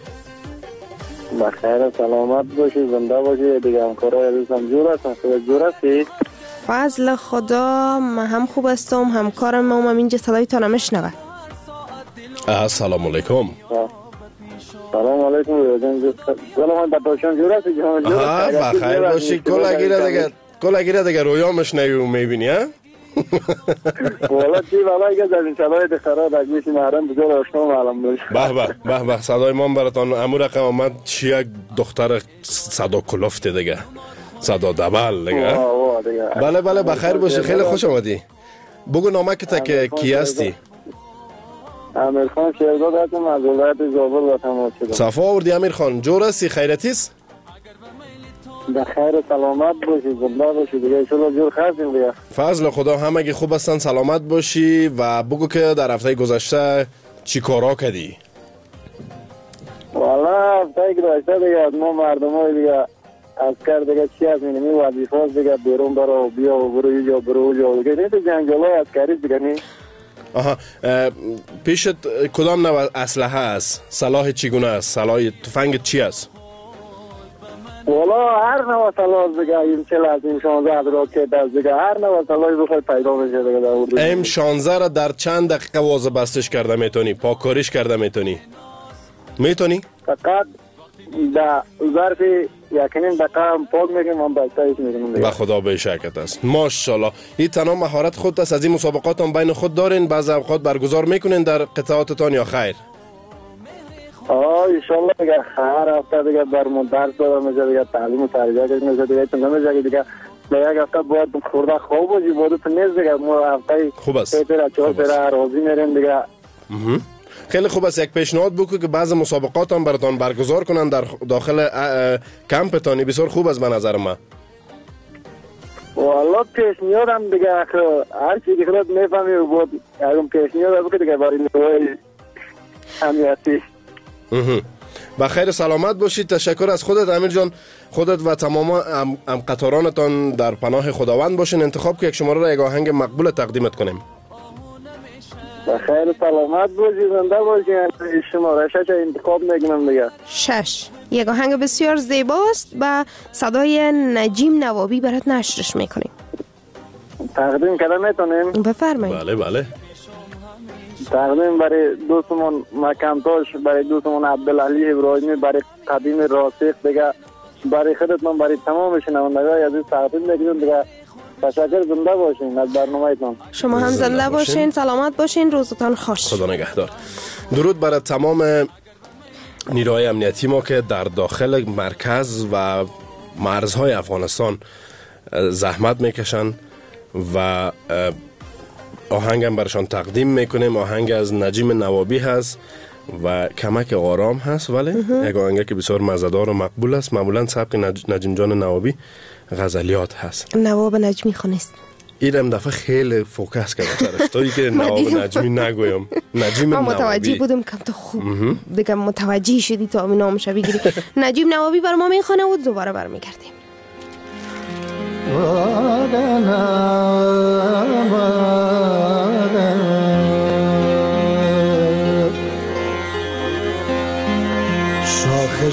T: بخیر سلامت باشی زنده باشی. دیگه همکارای عزیزم جور هستن. خودت جور هستی؟
P: فضل خدا من هم خوب هستم. همکارم ما هم اینجا صدایتان هم میشنوه.
Q: سلام علیکم.
T: سلام علیکم ریاضم جور. سلام بداشان جور هستی جان جور.
Q: بخیر باشی. کلاگیره دیگه رویامش میبینی ها؟
T: والا چی والا اگه در این شرایط خراب از میشی محرم بجور آشنا معلوم باشه.
Q: به به صدای ما براتون امو رقم آمد چی یک دختر صدا کلفته دیگه، صدا دبل دیگه. بله بخیر باشی. خیلی خوش آمدی. بگو نامکت که کی هستی؟
T: امیر خان شیرزاد هستم از ولایت زابل و تماس شدم.
Q: صفا آوردی امیر خان. جور هستی؟ خیرتیست؟
T: بخیر سلامت باشی زنده باشی دیگه انشالله جور خستیم دیگه.
Q: فضل خدا همگی خوب هستن، سلامت باشی. و بگو که در هفته گذشته چی کارا کردی؟
T: والا هفته گذشته دیگه ما مردم های دیگه عسکر دیگه چی هست می‌نمی وظیفه هست دیگه بیرون برو بیا و برو اینجا برو اونجا دیگه نیست جنگل‌های عسکری دیگه نیست.
Q: آها پیشت کدام نوع اسلحه است؟ سلاح چگونه است؟ سلاح تفنگ چی است؟
T: والا هر نوع سلاح دیگه این 40 از این 16 راکت از دیگه هر نوع سلاحی بخواد پیدا بشه دیگه در اردو.
Q: ام 16 را در چند دقیقه واضح بستش کرده میتونی؟ پاکاریش کرده میتونی؟
T: فقط در ظرف یکنین دقیقه پاک میگیم من بستهش میگیم دیگه.
Q: به خدا به شرکت است. ماشاءالله. این تنها مهارت خود است. از این مسابقات هم بین خود دارین؟ بعض اوقات برگزار میکنین در قطعاتتان یا خیر؟
T: انشالله دیگه هر هفته دیگه برمون درس دارم میشه دیگه تعلیم و تربیت میشه دیگه چون نمیشه دیگه یک هفته باید خورده خوب باشی باید تو نیست دیگه ما هفته
Q: خوب است.
T: 4 راضی میریم دیگه.
Q: خیلی خوب است. یک پیشنهاد بکو که بعض مسابقات هم براتون برگزار کنن در داخل کمپتانی. بسیار خوب است به نظر من.
T: والله پیشنهادم دیگه هر چی که خودت میفهمی بود اون پیشنهاد بکو دیگه برای نوعی همیتی.
Q: بخیر سلامت باشید. تشکر از خودت امیر جان. خودت و تمام قطارانتان در پناه خداوند باشین. انتخاب که یک شماره را یک آهنگ مقبول تقدیمت کنیم.
T: بخیر سلامت باشید زنده باشید. شماره 6 انتخاب میکنم دیگه.
P: 6 یک آهنگ بسیار زیباست با صدای نجیم نوابی برات نشرش میکنیم.
T: تقدیم کردن میتونیم؟
P: بفرمایید.
Q: بله
T: تقدیم برای دوستمون مکمتاش، برای دوستمون عبدالعلی ابراهیمی، برای قدیم راسخ دیگه، برای خودتون، برای تمام شنوندگان عزیز تقدیم میکنم دیگه. تشکر. زنده باشین از برنامه‌تون.
P: شما هم زنده باشین، سلامت باشین، روزتان خوش.
Q: خدا نگهدار. درود برای تمام نیروهای امنیتی ما که در داخل مرکز و مرزهای افغانستان زحمت میکشن و آهنگم برشان تقدیم میکنیم. آهنگ از نجیم نوابی هست و کمک آرام هست، ولی یک آهنگ که بسیار مزه‌دار و مقبول است. معمولا سبک نجیم جان نوابی غزلیات هست.
P: نواب نجمی خونست.
Q: این دفعه خیلی فوکس کردم تا که نواب نجمی نگویم. نجیم نوابی.
P: متوجه بودم که تو خوب دیگه متوجه شدی تا نامش بگیری. نجیم نوابی بر ما میخونه و دوباره برمیگردیم.
U: وادنا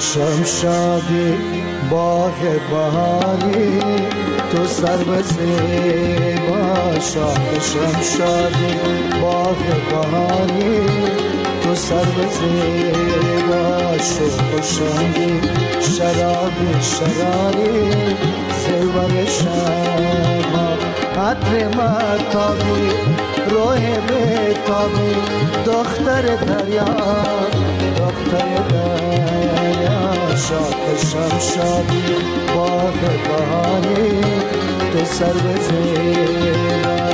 U: شمشادی باغ بهاری تو سرو زیبا شاخ شمشادی باغ بهاری تو سرو زیبا شوق و شنگی شرابی شراری زیور شما عطر مطابی روح بیتابی دختر دریا دختر دریا شاخ شمشادی باغ بهاری تو سرو زیبا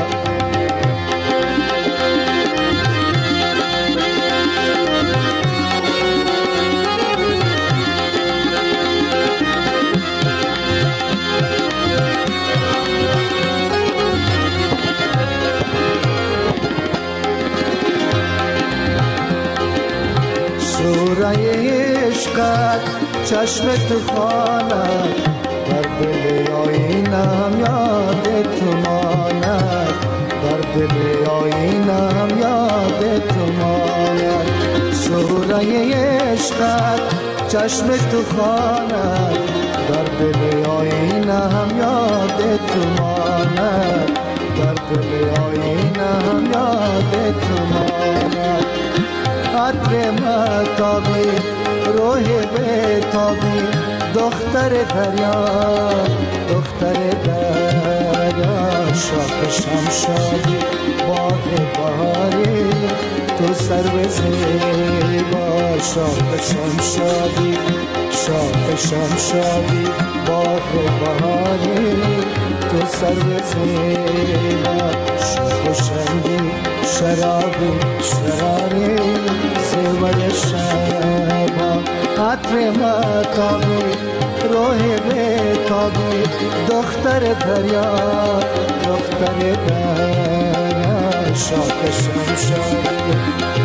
U: سوره عشقت چشم تو خواند در دل آینم یاد تو ماند در دل آینم یاد تو ماند سوره عشقت چشم تو خواند در دل آینم یاد تو ماند در دل آینم یاد تو ماند عطر مطابی روح بیتابی دختر دریا دختر دریا شاخ شمشادی باغ بهاری تو سرو زیبا شاخ شمشادی شاخ شمشادی باغ بهاری تو سرو زیبا شوق و شنگی شرابی شراری زیور شما عطر مطابی روح بیتابی دختر دریا دختر دریا شاخ شمشادی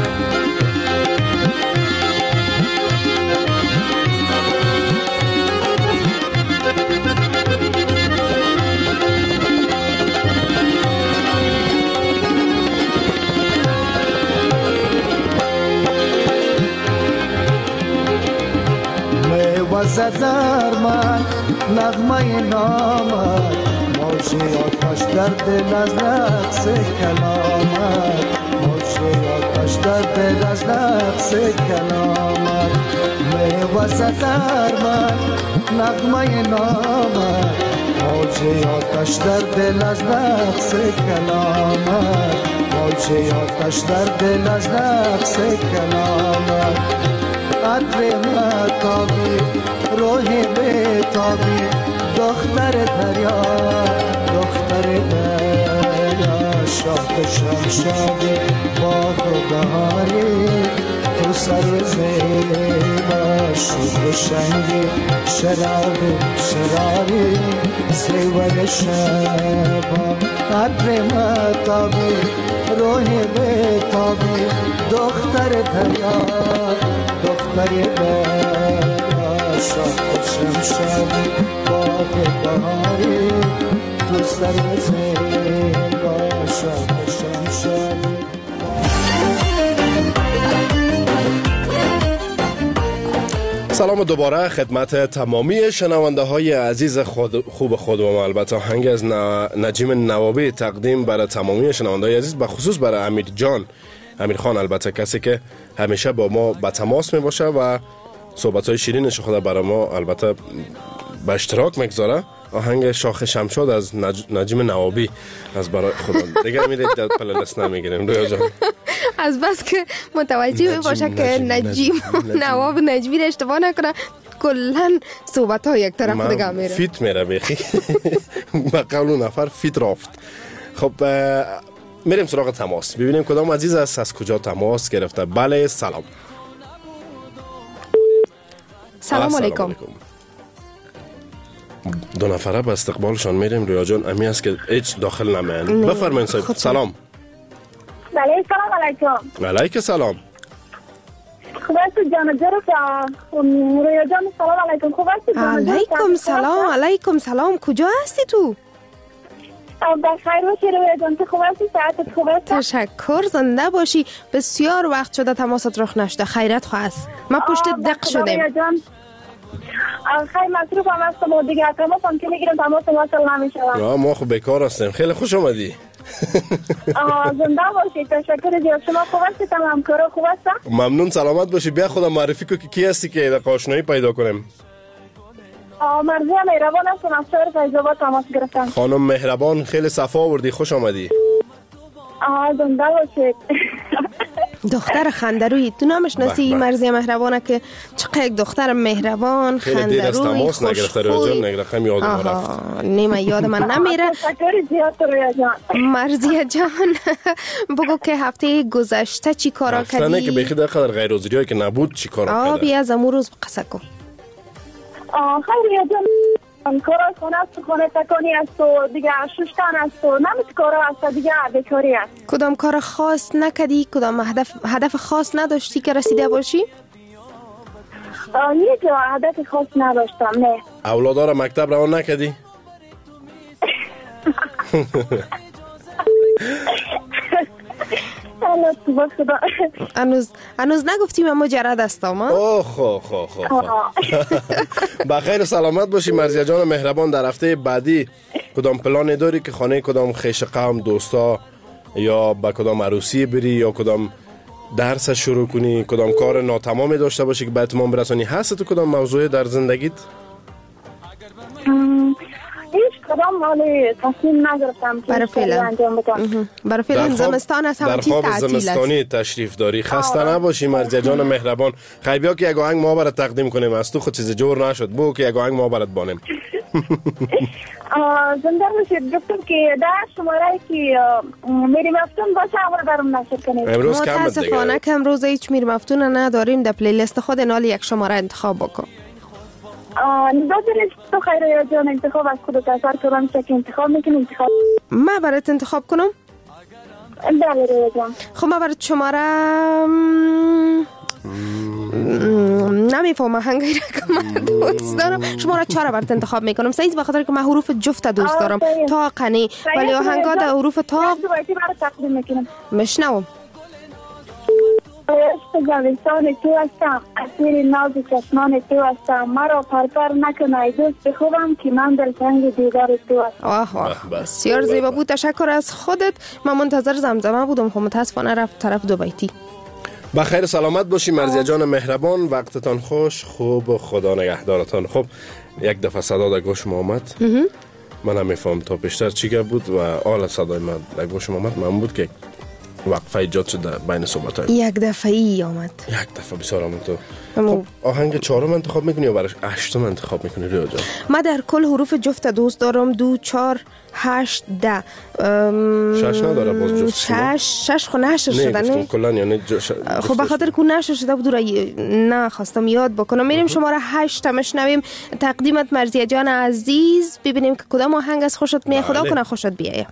U: وزدر من نغمه نامد موجی آتش در دل از رقص کلامت موجی آتش در دل از رقص کلامت می وزدر من نغمه نامد موجی آتش در دل از رقص کلامت موجی آتش در دل از رقص کلامت عطر مطابی روح بیتابی دختر دریا دختر دریا شاخ شمشادی باغ و بهاری تو سرو زیبا شوق و شنگی شرابی شراری زیور شما عطر مطابی روح بیتابی دختر دریا دختر دریا شاخ شمشادی باغ بهاری تو سرو زیبا شاخ شمشادی
Q: سلام دوباره خدمت تمامی شنونده های عزیز خوب خود و البته آهنگ از نجیم نوابی تقدیم برای تمامی شنونده های عزیز، بخصوص برای امیر خان البته کسی که همیشه با ما به تماس می باشه و صحبت های شیرینش خود برای ما البته به اشتراک میگذاره. آهنگ شاخ شمشاد از نجیم نوابی از برای خدا دیگه میره در پلیلیست نمیگیریم رویا جان
P: از بس که متوجه باشه که نجیم نواب نجمی را اشتباه نکنه کلن صحبت ها یک طرف دیگه میره
Q: فیت میره بیخی به قول نفر فیت رافت. خب میریم سراغ تماس ببینیم کدام عزیز است از کجا تماس گرفته. بله سلام.
P: سلام علیکم.
Q: دو نفره به استقبالشان میریم رویا جان. امی است که هیچ داخل نمیان. بفرمایید صاحب. سلام.
E: بله سلام علیکم.
Q: علیکم سلام.
E: خوب است جان جرفا رویا جان. سلام علیکم. خوب است جان.
P: علیکم سلام. علیکم سلام. کجا هستی تو؟
E: بخیر باشی رویا جان. تو خوب هستی؟ ساعتت خوب است؟
P: تشکر. زنده باشی. بسیار وقت شده تماست رخ نشده. خیرت خواست. ما پشت دق شدیم.
E: خیلی مصروف هم هستم و دیگه تماس هم که میگیرم تماس واصل نمیشم.
Q: ما خب بیکار هستیم. خیلی خوش آمدی.
E: زنده باشید. تشکر زیاد. شما خوب هستید؟ همکارا خوب هستن؟
Q: ممنون. سلامت باشی. بیا خودم معرفی کو که کی هستی که در آشنایی پیدا کنیم.
E: مرزیه مهربان هستم از شهر فیض‌آباد تماس گرفتم. خانم
Q: مهربان خیلی صفا آوردی. خوش آمدی.
E: زنده باشید.
P: دختر خندروی تو نمیشناسی مرزیه مهربانه که چقدر دختر مهربان خندروی خوشخوی.
Q: نگرفتم یادم رفت.
P: نیمه یاد من نمیره.
E: تشکر زیاد رویا جان.
P: مرزیه جان بگو که هفته گذشته چی کارا کردی؟
Q: هفته نه که بخی در قدر غیر حاضری که نبود چی کارا کردی؟
P: بیا از امون روز قصه کن.
E: خیلی جان کارا خونه است، خونه تکانی است و دیگه ششتن است و نمیت کارا است دیگه بیکاری است.
P: کدام کار خاص نکردی؟ کدام هدف خاص نداشتی که رسیده باشی؟
E: یک هدف خاص نداشتم. نه.
Q: اولادار مکتب روان نکردی؟
P: هنوز نگفتیم اما مجرد هستم.
Q: خو بخیر و سلامت باشی مرزیه جان مهربان. در هفته بعدی کدام پلان داری که خانه کدام خیش قوم دوستا یا با کدام عروسی بری یا کدام درس شروع کنی، کدام کار ناتمامی داشته باشی که به اتمام برسانی؟ هست تو کدام موضوع در زندگیت؟
E: هیچ کدام مالی تصمیم نگرفتم که
P: برای فعلا زمستان است، همه چیز تعطیل است.
Q: زمستانی تشریف داری. خسته نباشی مرزیه جان مهربان. خیلی بیا که یک آهنگ ما برات تقدیم کنیم. از تو خود چیز جور نشد. بگو که یک آهنگ ما برات بانیم.
E: زنده باشید. گفتم که در شماره که میری مفتون باشه اول برام نشر کنید.
Q: امروز کم بود دیگه.
P: متاسفانه که امروز هیچ میری مفتون نداریم. در پلیلیست خود نال یک شماره انتخاب بکن.
E: نظرش تو خیره جان انتخاب از خودت اثر کنم که انتخاب میکنی انتخاب
P: من برات انتخاب کنم؟
E: بله رویا جان.
P: خب من برات شماره نمیفهمم هنگی را که من دوست دارم. شماره 4 برات انتخاب میکنم. سعید بخاطر که من حروف جفت دوست دارم. تا قنی ولی آهنگا در حروف تا مشنوم.
E: عشق زمستان تو هستم، اسیر ناز چشمان تو هستم، مرا پرپر نکنه دوست خوبم که من دلتنگ دیدار تو هستم.
P: بسیار زیبا بود. تشکر از خودت. من منتظر زمزمه بودم خب متاسفانه رفت طرف دو بیتی.
Q: بخیر سلامت باشی مرزیه جان مهربان. وقتتان خوش. خوب خدا نگهدارتان. خب یک دفعه صدا در گوش ما آمد. من هم میفهم تا پیشتر چی بود و آل صدای من در گوش ما آمد. من بود که وقفه ایجاد شد بین صحبت های
P: یک دفعی آمد.
Q: یک دفعه بسیار آمد. تو خب آهنگ 4 انتخاب میکنی یا براش 8 انتخاب میکنی رویا جان؟
P: من در کل حروف جفت دوست دارم. 2 4 8 10
Q: 6 نداره باز جفت
P: 6 خو نشه شده نه
Q: کلا یعنی
P: خب به خاطر که نشه شده بود نه خواستم یاد بکنم. میریم شماره 8 میشنویم تقدیمت مرزیه جان عزیز. ببینیم که کدام آهنگ از خوشت میاد. خدا کنه خوشت بیایه.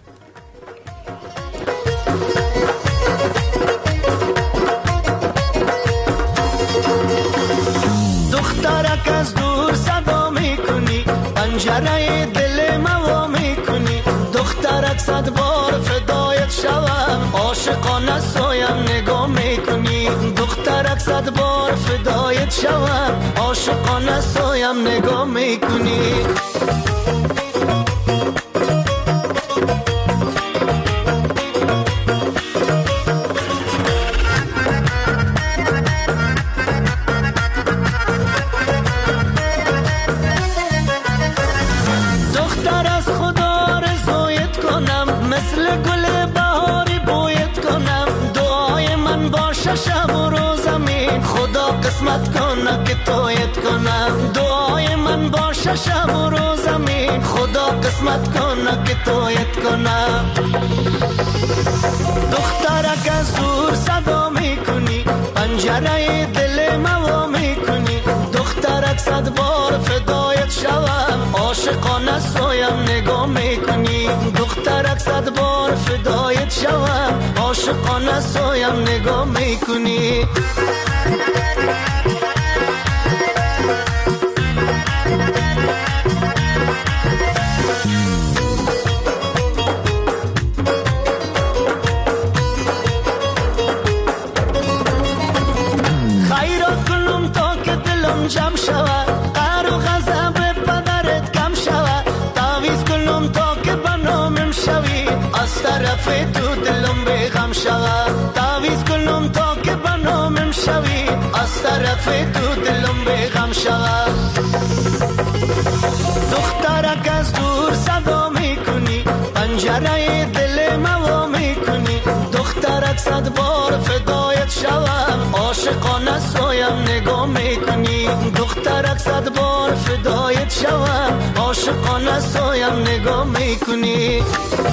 O: دخترک از دور صدا میکنی، پنجره دل ما میکنی. دخترک 100 بار فدایت شوم، عاشقانه سویم نگاه میکنی. دخترک 100 بار فدایت شوم، عاشقانه سویم نگاه میکنی. قسمت کنه که تویت کنم. دعای من باشه شب و روز زمین. خدا قسمت کنه که تویت کنم. دخترک از دور صدا میکنی، پنجره دل ما میکنی. دخترک 100 بار فدایت شوم، عاشقانه سویم نگاه میکنی. دخترک 100 بار فدایت شوم، عاشقانه سویم نگاه میکنی. خیرات کنم تا که دلم جمع شود، قهر و غضب
U: شود تعویض کنم تا که بنامم شوی از طرف تو دلم بغم شود دخترک از دور صدا میکنی پنجره دل موا میکنی دخترک صد بار فدایت شوم عاشقانه سویم نگاه میکنی دخترک صد بار فدایت شوم عاشقانه سویم نگاه میکنی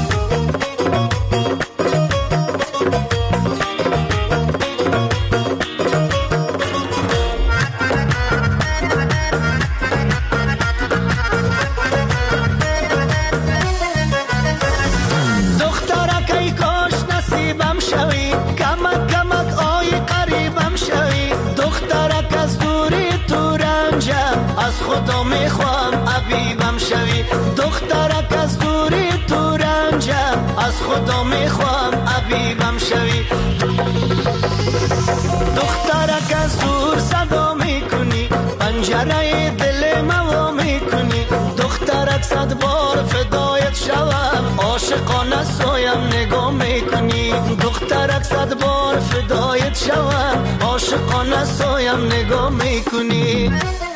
U: خدا میخوام حبیبم شوی دخترک از دوری تو رنجم از خدا میخوام حبیبم شوی دخترک از دور صدا میکنی پنجره دل موا میکنی دخترک صد بار فدایت شوم عاشقانه سویم نگاه میکنی دخترک صد بار فدایت شوم عاشقانه سویم نگاه میکنی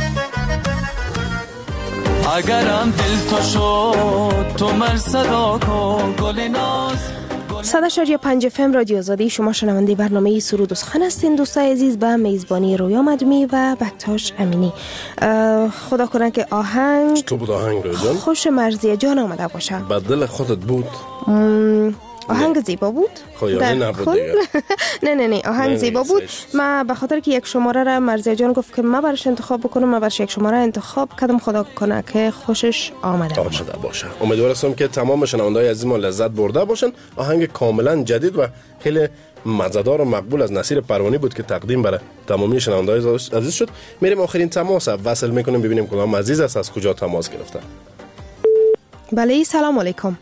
O: اگرم دل تو شد تو من صدا کن گل ناز
P: 100.5 FM رادیو آزادی. شما شنونده برنامه سرود و سخن هستین دوستای عزیز به میزبانی رویا مدمی و بکتاش امینی. خدا کنه که آهنگ
Q: تو بود آهنگ رو جان
P: خوش مرزی جان آمده باشه.
Q: به دل خودت بود
P: آهنگ زیبا بود
Q: خیالی نبود دیگه
P: نه آهنگ زیبا بود. من به خاطر که یک شماره را مرزی جان گفت که من برش انتخاب بکنم من برش یک شماره انتخاب کردم خدا کنه که خوشش آمده
Q: باشه. امیدوارم که تمام شنونده‌های عزیز ما لذت برده باشن. آهنگ کاملا جدید و خیلی مزه‌دار و مقبول از نصیر پروانی بود که تقدیم برای تمامی شنونده‌های عزیز شد. میریم آخرین تماس وصل میکنیم ببینیم کدام عزیز است از کجا تماس گرفته.
P: بله سلام علیکم.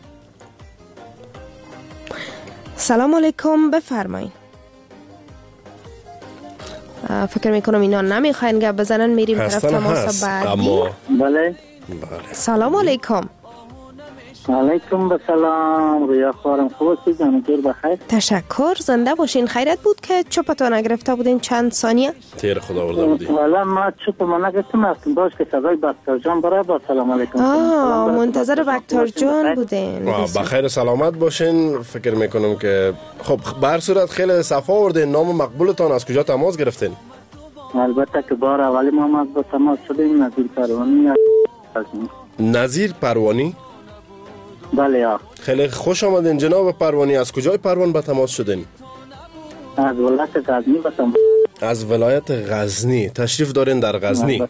P: سلام علیکم بفرمایید. فکر میکنم اینا نمیخواین گپ بزنن. میریم طرف تماس بعدی.
T: بله
P: سلام علیکم.
T: علیکم بسلام. رویا خورم خوبی جان گیر بخیر.
P: تشکر زنده باشین. خیرت بود که چوبتون نگرفته بودین چند ثانیه
Q: تیر خدا ورده بودی.
T: والا ما چوب ما نگرفتم اصلا داشت که صدای بکتر جان برای با سلام علیکم.
P: منتظر بکتر جان بودین.
Q: بخیر سلامت باشین. فکر میکنم که خب به هر صورت خیلی صفا آوردین. نام مقبولتان از کجا تماس گرفتین؟
T: البته که بار اولی ما با تماس شدیم نظیر پروانی.
Q: نظیر پروانی؟
T: بله
Q: خیلی خوش آمدین جناب پروانی. از کجای پروان به تماس شدین؟
T: از ولایت غزنی به تماس.
Q: از ولایت غزنی تشریف دارین در غزنی؟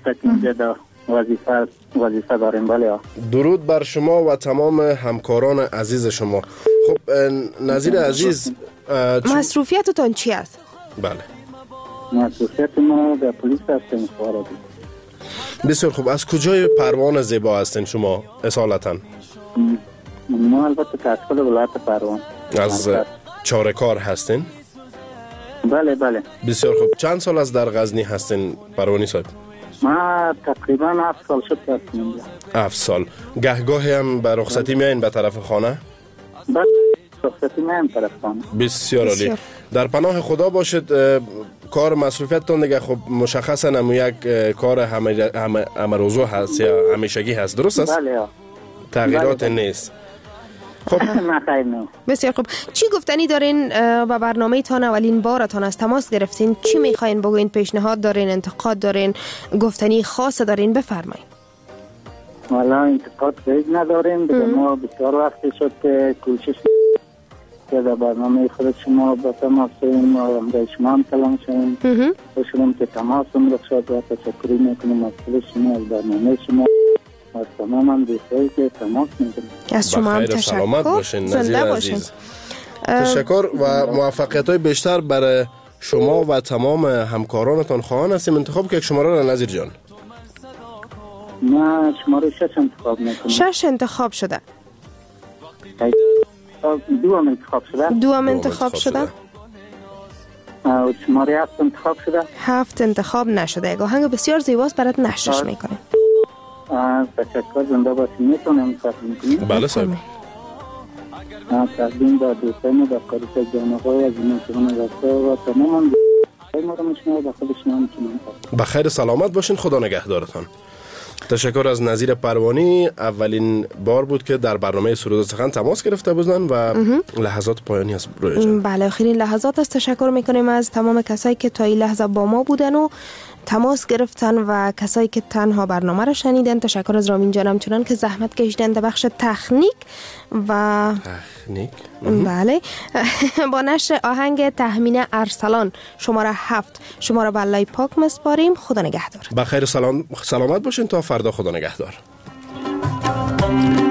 T: وظیفه داریم. بله
Q: درود بر شما و تمام همکاران عزیز شما. خب نظیر عزیز
P: مصروفیتتون چی است؟
Q: بله
T: مصروفیت ما در پلیس هستیم.
Q: بسیار خوب. از کجای پروان زیبا هستین شما اصالتا؟
T: ما البته تشکل ولایت پروان.
Q: از چارکار هستین؟
T: بله
Q: بسیار خوب. چند سال از در غزنی هستین پروانی صاحب؟
T: ما تقریبا 7 سال شد هستیم.
Q: 7 سال. گهگاهی هم به رخصتی میاین به طرف خانه؟
T: بله رخصتی میایم طرف خانه.
Q: بسیار عالی. در پناه خدا باشید. کار مصروفیتتون دیگه خب مشخصا هم یک کار همه روزو هست یا همیشگی هست، درست است؟
T: بله
Q: تغییرات نیست.
T: خب
P: بسیار خوب. چی گفتنی دارین با برنامه تان اولین بارتان از تماس گرفتین؟ چی میخواین بگوین؟ پیشنهاد دارین؟ انتقاد دارین؟ گفتنی خاص دارین؟ بفرمایید.
T: والا انتقاد هیچ نداریم. ما بسیار وقتی شد که کوشش که در برنامه خود شما با تماس شدیم و به شما هم سلام شدیم. خوشحالم که تماس هم شد و تشکری میکنم از شما از برنامه شما از تمام هم دوستایی که تماس میکنم.
P: از شما هم تشکر.
Q: سلامت باشین نظیر عزیز. تشکر و موفقیت های بیشتر برای شما و تمام همکارانتان خواهان هستیم. انتخاب که یک شماره را نظیر جان.
T: من شماره 6 انتخاب میکنم.
P: 6 انتخاب شده.
T: دوام انتخاب شده.
P: دوام انتخاب شده.
T: شماره 7 انتخاب شده.
P: 7 انتخاب نشده. آهنگ بسیار زیباست برات نشرش میکنیم.
T: تشکر. زنده باشید. میتونم انتخاب میکنیم؟
Q: بله صاحب.
T: تقدیم به دوستان در کاریس جانقای از این شما رفته و تمام ما رو میشنه و خودش نمیتونم.
Q: بخیر سلامت باشین، خدا نگهدارتان. تشکر از نظیر پروانی. اولین بار بود که در برنامه سرود و سخن تماس گرفته بودن و لحظات پایانی است.
P: بله آخرین لحظات است. تشکر میکنیم از تمام کسایی که تا این لحظه با ما بودن و تماس گرفتن و کسایی که تنها برنامه را شنیدن. تشکر از رامین جانم چنان که زحمت کشیدن در بخش تکنیک و بله با نشر آهنگ تهمینه ارسلان شماره 7 شما را به الله پاک مسپاریم. خدا نگهدار.
Q: بخیر سلامت باشین تا فردا. خدا نگهدار.